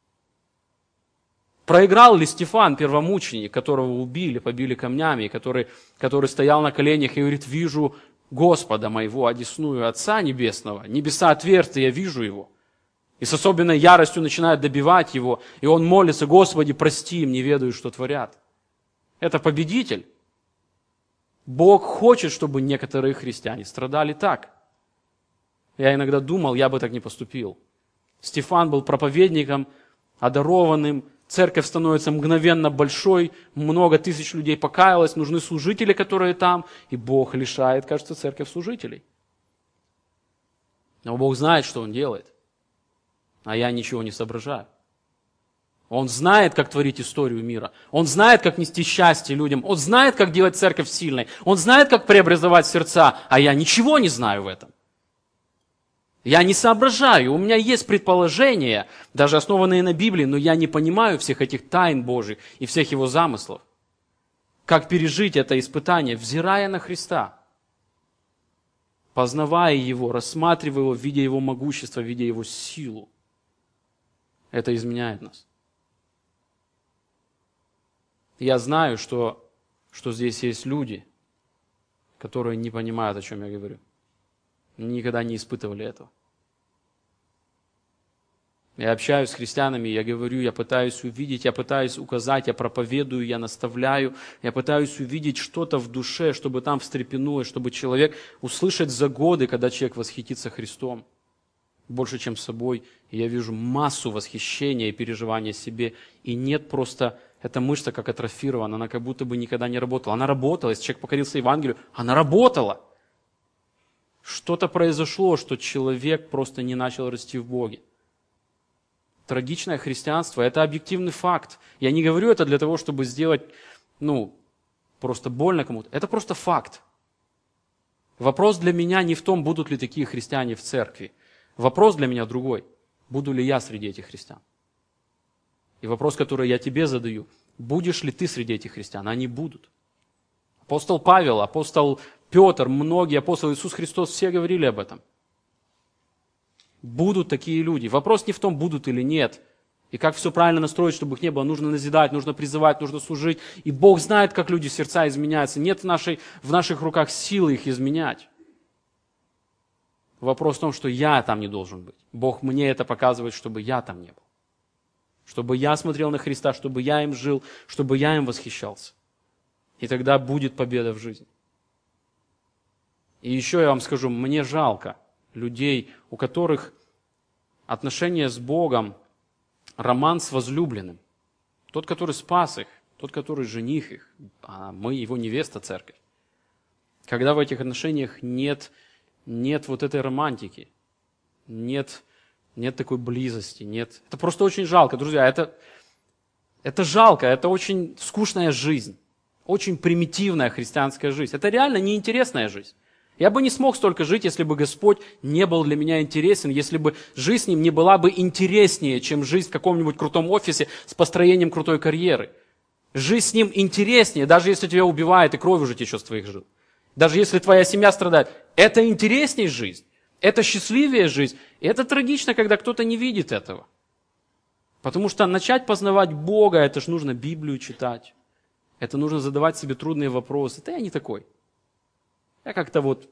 Проиграл ли Стефан, первомученик, которого убили, побили камнями, который, который стоял на коленях и говорит: вижу Господа моего, одесную Отца Небесного, небеса отверсты, я вижу Его. И с особенной яростью начинает добивать Его, и он молится: Господи, прости им, не ведаю, что творят. Это победитель. Бог хочет, чтобы некоторые христиане страдали так. Я иногда думал, я бы так не поступил. Стефан был проповедником, одарованным, церковь становится мгновенно большой, много тысяч людей покаялось, нужны служители, которые там, и Бог лишает, кажется, церковь служителей. Но Бог знает, что Он делает, а я ничего не соображаю. Он знает, как творить историю мира. Он знает, как нести счастье людям. Он знает, как делать церковь сильной. Он знает, как преобразовать сердца, а я ничего не знаю в этом. Я не соображаю, у меня есть предположения, даже основанные на Библии, но я не понимаю всех этих тайн Божьих и всех Его замыслов. Как пережить это испытание, взирая на Христа, познавая Его, рассматривая Его, видя Его могущество, видя Его силу. Это изменяет нас. Я знаю, что, что здесь есть люди, которые не понимают, о чем я говорю. Никогда не испытывали этого. Я общаюсь с христианами, я говорю, я пытаюсь увидеть, я пытаюсь указать, я проповедую, я наставляю, я пытаюсь увидеть что-то в душе, чтобы там встрепенулось, чтобы человек услышать за годы, когда человек восхитится Христом. больше, чем собой. И я вижу массу восхищения и переживания себе. И нет просто, эта мышца как атрофирована, она как будто бы никогда не работала. Она работала, если человек покорился Евангелию, она работала. Что-то произошло, что человек просто не начал расти в Боге. Трагичное христианство – это объективный факт. Я не говорю это для того, чтобы сделать, ну, просто больно кому-то. Это просто факт. Вопрос для меня не в том, будут ли такие христиане в церкви. Вопрос для меня другой. Буду ли я среди этих христиан? И вопрос, который я тебе задаю, будешь ли ты среди этих христиан? Они будут. Апостол Павел, апостол Петр, многие апостолы, Иисус Христос, все говорили об этом. Будут такие люди. Вопрос не в том, будут или нет. И как все правильно настроить, чтобы их не было. Нужно назидать, нужно призывать, нужно служить. И Бог знает, как люди сердца изменяются. Нет в, нашей, в наших руках силы их изменять. Вопрос в том, что я там не должен быть. Бог мне это показывает, чтобы я там не был. Чтобы я смотрел на Христа, чтобы я им жил, чтобы я им восхищался. И тогда будет победа в жизни. И еще я вам скажу, мне жалко людей, у которых отношения с Богом, роман с возлюбленным. Тот, который спас их, тот, который жених их, а мы его невеста, церковь. Когда в этих отношениях нет, нет вот этой романтики, нет, нет такой близости, нет. Это просто очень жалко, друзья. Это, это жалко, это очень скучная жизнь, очень примитивная христианская жизнь. Это реально неинтересная жизнь. Я бы не смог столько жить, если бы Господь не был для меня интересен, если бы жизнь с Ним не была бы интереснее, чем жизнь в каком-нибудь крутом офисе с построением крутой карьеры. Жизнь с Ним интереснее, даже если тебя убивает и кровь уже течет с твоих жил. Даже если твоя семья страдает. Это интереснее жизнь, это счастливее жизнь. И это трагично, когда кто-то не видит этого. Потому что начать познавать Бога, это же нужно Библию читать. Это нужно задавать себе трудные вопросы. Да я не такой. Я как-то вот,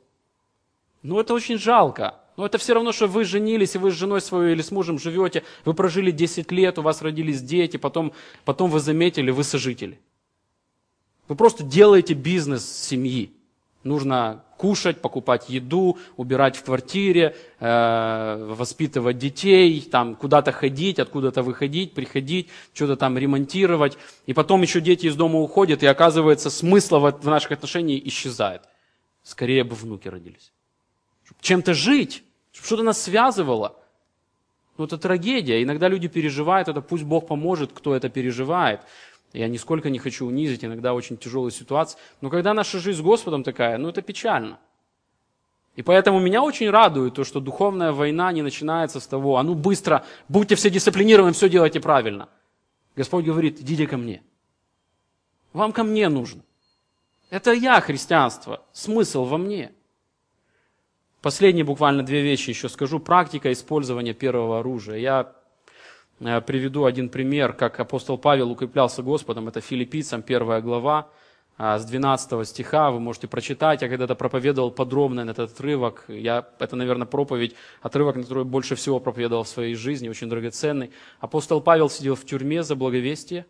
ну это очень жалко. Но это все равно, что вы женились, и вы с женой своей или с мужем живете, вы прожили десять лет, у вас родились дети, потом, потом вы заметили, вы сожители. Вы просто делаете бизнес семьи. Нужно кушать, покупать еду, убирать в квартире, э, воспитывать детей, там куда-то ходить, откуда-то выходить, приходить, что-то там ремонтировать. И потом еще дети из дома уходят, и оказывается, смысл в, в наших отношениях исчезает. Скорее бы внуки родились. Чтобы чем-то жить, чтобы что-то нас связывало. Ну, это трагедия. Иногда люди переживают это, пусть Бог поможет, кто это переживает. Я нисколько не хочу унизить, иногда очень тяжелая ситуация. Но когда наша жизнь с Господом такая, ну, это печально. И поэтому меня очень радует то, что духовная война не начинается с того, а ну быстро, будьте все дисциплинированы, все делайте правильно. Господь говорит, идите ко мне. Вам ко мне нужно. Это я, христианство, смысл во мне. Последние буквально две вещи еще скажу. Практика использования первого оружия. Я приведу один пример, как апостол Павел укреплялся Господом. Это Филиппийцам, первая глава, с двенадцатого стиха. Вы можете прочитать. Я когда-то проповедовал подробно на этот отрывок. Я, это, наверное, проповедь, отрывок, на который больше всего проповедовал в своей жизни, очень драгоценный. Апостол Павел сидел в тюрьме за благовестие.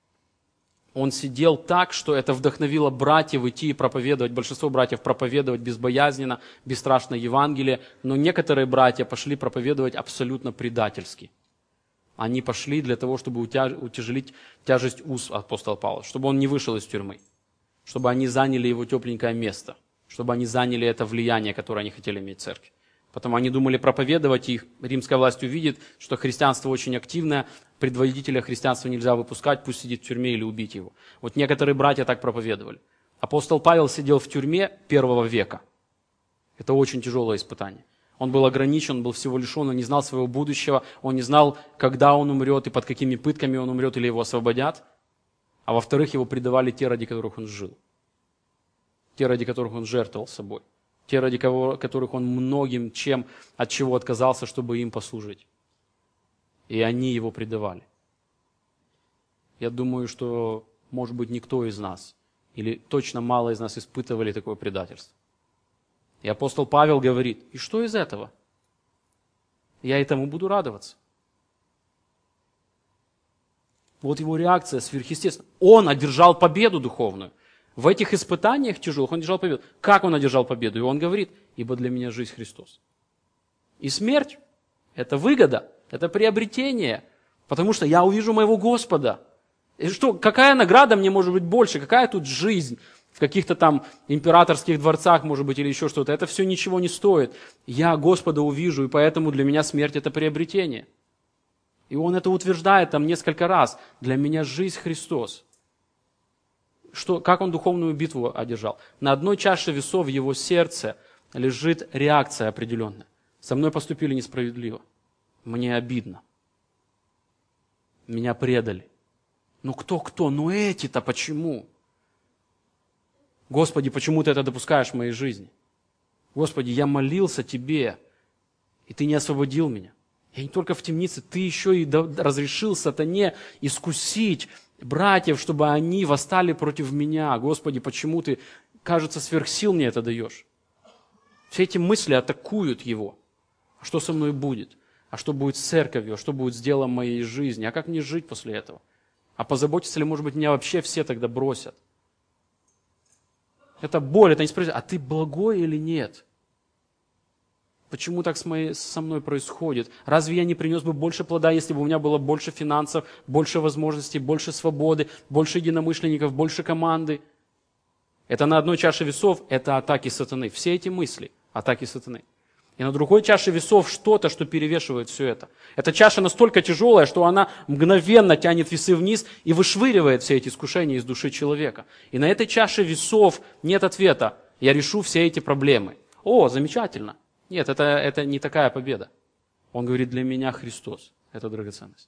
Он сидел так, что это вдохновило братьев идти и проповедовать. Большинство братьев проповедовать безбоязненно, бесстрашно Евангелие. Но некоторые братья пошли проповедовать абсолютно предательски. Они пошли для того, чтобы утяжелить тяжесть уз апостола Павла, чтобы он не вышел из тюрьмы, чтобы они заняли его тепленькое место, чтобы они заняли это влияние, которое они хотели иметь в церкви. Потом они думали проповедовать, и римская власть увидит, что христианство очень активное, предводителя христианства нельзя выпускать, пусть сидит в тюрьме или убить его. Вот некоторые братья так проповедовали. Апостол Павел сидел в тюрьме первого века. Это очень тяжелое испытание. Он был ограничен, он был всего лишен, он не знал своего будущего, он не знал, когда он умрет и под какими пытками он умрет или его освободят. А во-вторых, его предавали те, ради которых он жил. Те, ради которых он жертвовал собой. Те, ради кого, которых он многим чем, от чего отказался, чтобы им послужить. И они его предавали. Я думаю, что, может быть, никто из нас, или точно мало из нас испытывали такое предательство. И апостол Павел говорит, и что из этого? Я этому буду радоваться. Вот его реакция сверхъестественная. Он одержал победу духовную. В этих испытаниях тяжелых он одержал победу. Как он одержал победу? И он говорит, ибо для меня жизнь Христос. И смерть Это выгода, это приобретение, потому что я увижу моего Господа. И что, какая награда мне может быть больше? Какая тут жизнь? В каких-то там императорских дворцах, может быть, или еще что-то. Это все ничего не стоит. Я Господа увижу, и поэтому для меня смерть – это приобретение. И он это утверждает там несколько раз. Для меня жизнь Христос. Что, как он духовную битву одержал? На одной чаше весов в его сердце лежит реакция определенная. Со мной поступили несправедливо. Мне обидно. Меня предали. Ну кто-кто? Ну эти-то почему? Господи, почему ты это допускаешь в моей жизни? Господи, я молился Тебе, и Ты не освободил меня. Я не только в темнице, Ты еще и разрешил сатане искусить братьев, чтобы они восстали против меня. Господи, почему Ты, кажется, сверх сил мне это даешь? Все эти мысли атакуют его. А что со мной будет? А что будет с церковью? А что будет с делом моей жизни? А как мне жить после этого? А позаботиться ли, может быть, меня вообще все тогда бросят? Это боль, это несправедливость. А ты благой или нет? Почему так с моей, со мной происходит? Разве я не принес бы больше плода, если бы у меня было больше финансов, больше возможностей, больше свободы, больше единомышленников, больше команды? Это на одной чаше весов, это атаки сатаны. Все эти мысли – атаки сатаны. И на другой чаше весов что-то, что перевешивает все это. Эта чаша настолько тяжелая, что она мгновенно тянет весы вниз и вышвыривает все эти искушения из души человека. И на этой чаше весов нет ответа. Я решу все эти проблемы. О, замечательно. Нет, это, это не такая победа. Он говорит, для меня Христос – это драгоценность.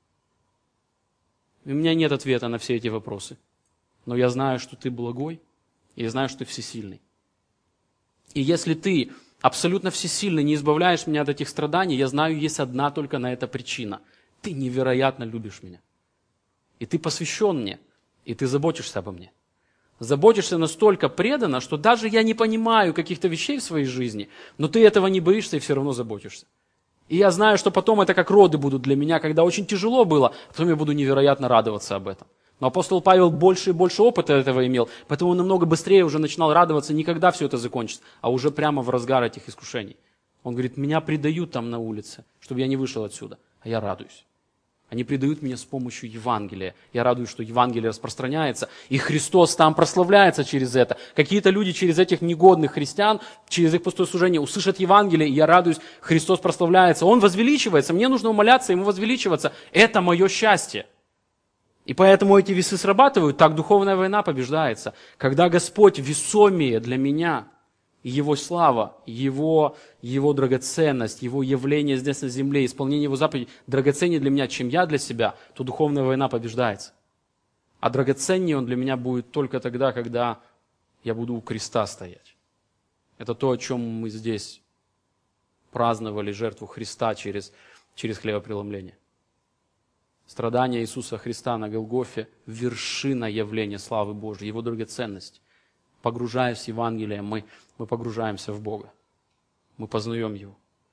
У меня нет ответа на все эти вопросы. Но я знаю, что ты благой, и я знаю, что ты всесильный. И если ты абсолютно всесильный, не избавляешь меня от этих страданий, я знаю, есть одна только на это причина. Ты невероятно любишь меня. И ты посвящен мне, и ты заботишься обо мне. Заботишься настолько преданно, что даже я не понимаю каких-то вещей в своей жизни, но ты этого не боишься и все равно заботишься. И я знаю, что потом это как роды будут для меня, когда очень тяжело было, потом я буду невероятно радоваться об этом. Но апостол Павел больше и больше опыта этого имел, поэтому он намного быстрее уже начинал радоваться, не когда все это закончится, а уже прямо в разгар этих искушений. Он говорит, меня предают там на улице, чтобы я не вышел отсюда, а я радуюсь. Они предают меня с помощью Евангелия. Я радуюсь, что Евангелие распространяется, и Христос там прославляется через это. Какие-то люди через этих негодных христиан, через их пустое служение услышат Евангелие, и я радуюсь, Христос прославляется. Он возвеличивается, мне нужно умоляться Ему возвеличиваться. Это мое счастье. И поэтому эти весы срабатывают, так духовная война побеждается. Когда Господь весомее для меня, и Его слава, Его, Его драгоценность, Его явление здесь на земле, исполнение Его заповедей драгоценнее для меня, чем я для себя, то духовная война побеждается. А драгоценнее Он для меня будет только тогда, когда я буду у креста стоять. Это то, о чем мы здесь праздновали жертву Христа через, через хлебопреломление. Страдания Иисуса Христа на Голгофе – вершина явления славы Божьей, Его драгоценность. Погружаясь в Евангелие, мы, мы погружаемся в Бога. Мы познаем Его.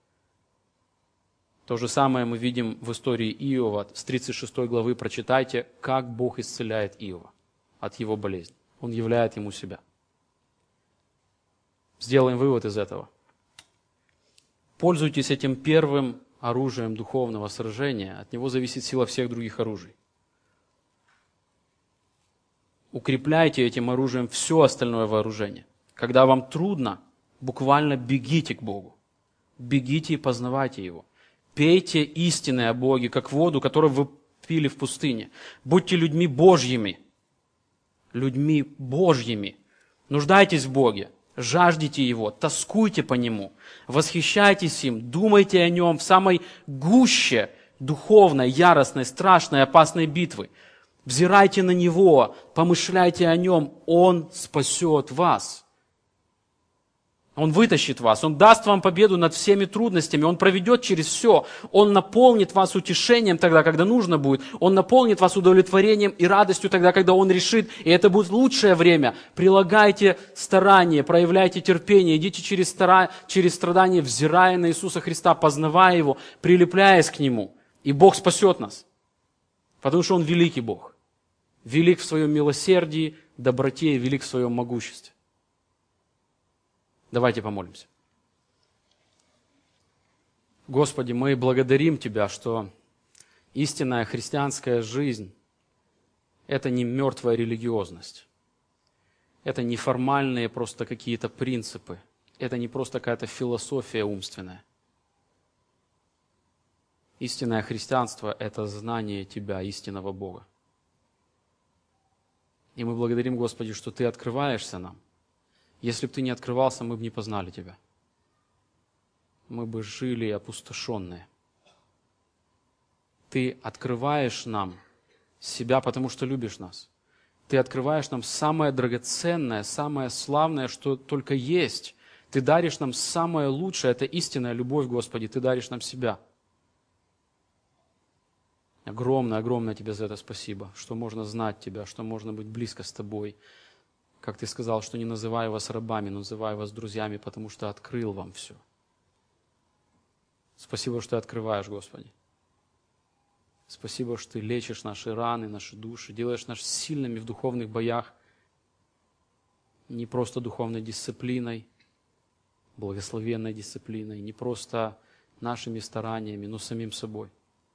То же самое мы видим в истории Иова. С тридцать шестой главы прочитайте, как Бог исцеляет Иова от его болезни. Он являет ему себя. Сделаем вывод из этого. Пользуйтесь этим первым оружием духовного сражения, от него зависит сила всех других оружий. Укрепляйте этим оружием все остальное вооружение. Когда вам трудно, буквально бегите к Богу. Бегите и познавайте Его. Пейте истины о Боге, как воду, которую вы пили в пустыне. Будьте людьми Божьими. Людьми Божьими. Нуждайтесь в Боге. Жаждите Его, тоскуйте по Нему, восхищайтесь им, думайте о Нем в самой гуще духовной, яростной, страшной, опасной битвы. Взирайте на Него, помышляйте о Нем, Он спасет вас. Он вытащит вас, Он даст вам победу над всеми трудностями, Он проведет через все, Он наполнит вас утешением тогда, когда нужно будет, Он наполнит вас удовлетворением и радостью тогда, когда Он решит, и это будет лучшее время. Прилагайте старание, проявляйте терпение, идите через, стара... через страдания, взирая на Иисуса Христа, познавая Его, прилепляясь к Нему, и Бог спасет нас, потому что Он великий Бог, велик в своем милосердии, доброте и велик в своем могуществе. Давайте помолимся. Господи, мы благодарим Тебя, что истинная христианская жизнь – это не мертвая религиозность. Это не формальные просто какие-то принципы. Это не просто какая-то философия умственная. Истинное христианство – это знание Тебя, истинного Бога. И мы благодарим, Господи, что Ты открываешься нам. Если бы Ты не открывался, мы бы не познали Тебя. Мы бы жили опустошенные. Ты открываешь нам себя, потому что любишь нас. Ты открываешь нам самое драгоценное, самое славное, что только есть. Ты даришь нам самое лучшее, это истинная любовь, Господи, Ты даришь нам себя. Огромное, огромное Тебе за это спасибо, что можно знать Тебя, что можно быть близко с Тобой. Как Ты сказал, что не называю вас рабами, но называю вас друзьями, потому что открыл вам все. Спасибо, что Ты открываешь, Господи. Спасибо, что Ты лечишь наши раны, наши души, делаешь нас сильными в духовных боях, не просто духовной дисциплиной, благословенной дисциплиной, не просто нашими стараниями, но самим собой.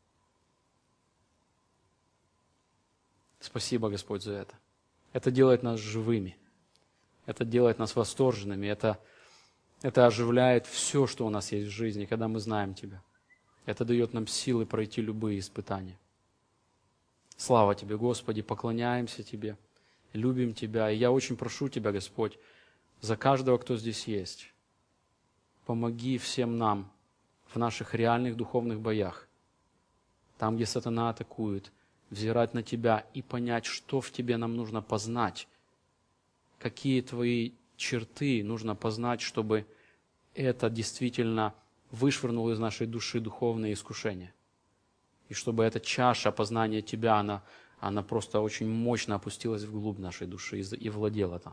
Спасибо, Господь, за это. Это делает нас живыми. Это делает нас восторженными. Это, это оживляет все, что у нас есть в жизни, когда мы знаем Тебя. Это дает нам силы пройти любые испытания. Слава Тебе, Господи, поклоняемся Тебе, любим Тебя. И я очень прошу Тебя, Господь, за каждого, кто здесь есть, помоги всем нам в наших реальных духовных боях, там, где сатана атакует, взирать на Тебя и понять, что в Тебе нам нужно познать, какие Твои черты нужно познать, чтобы это действительно вышвырнуло из нашей души духовные искушения. И чтобы эта чаша познания Тебя, она, она просто очень мощно опустилась вглубь нашей души и, и владела там.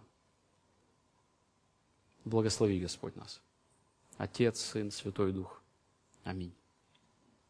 Благослови, Господь, нас. Отец, Сын, Святой Дух. Аминь.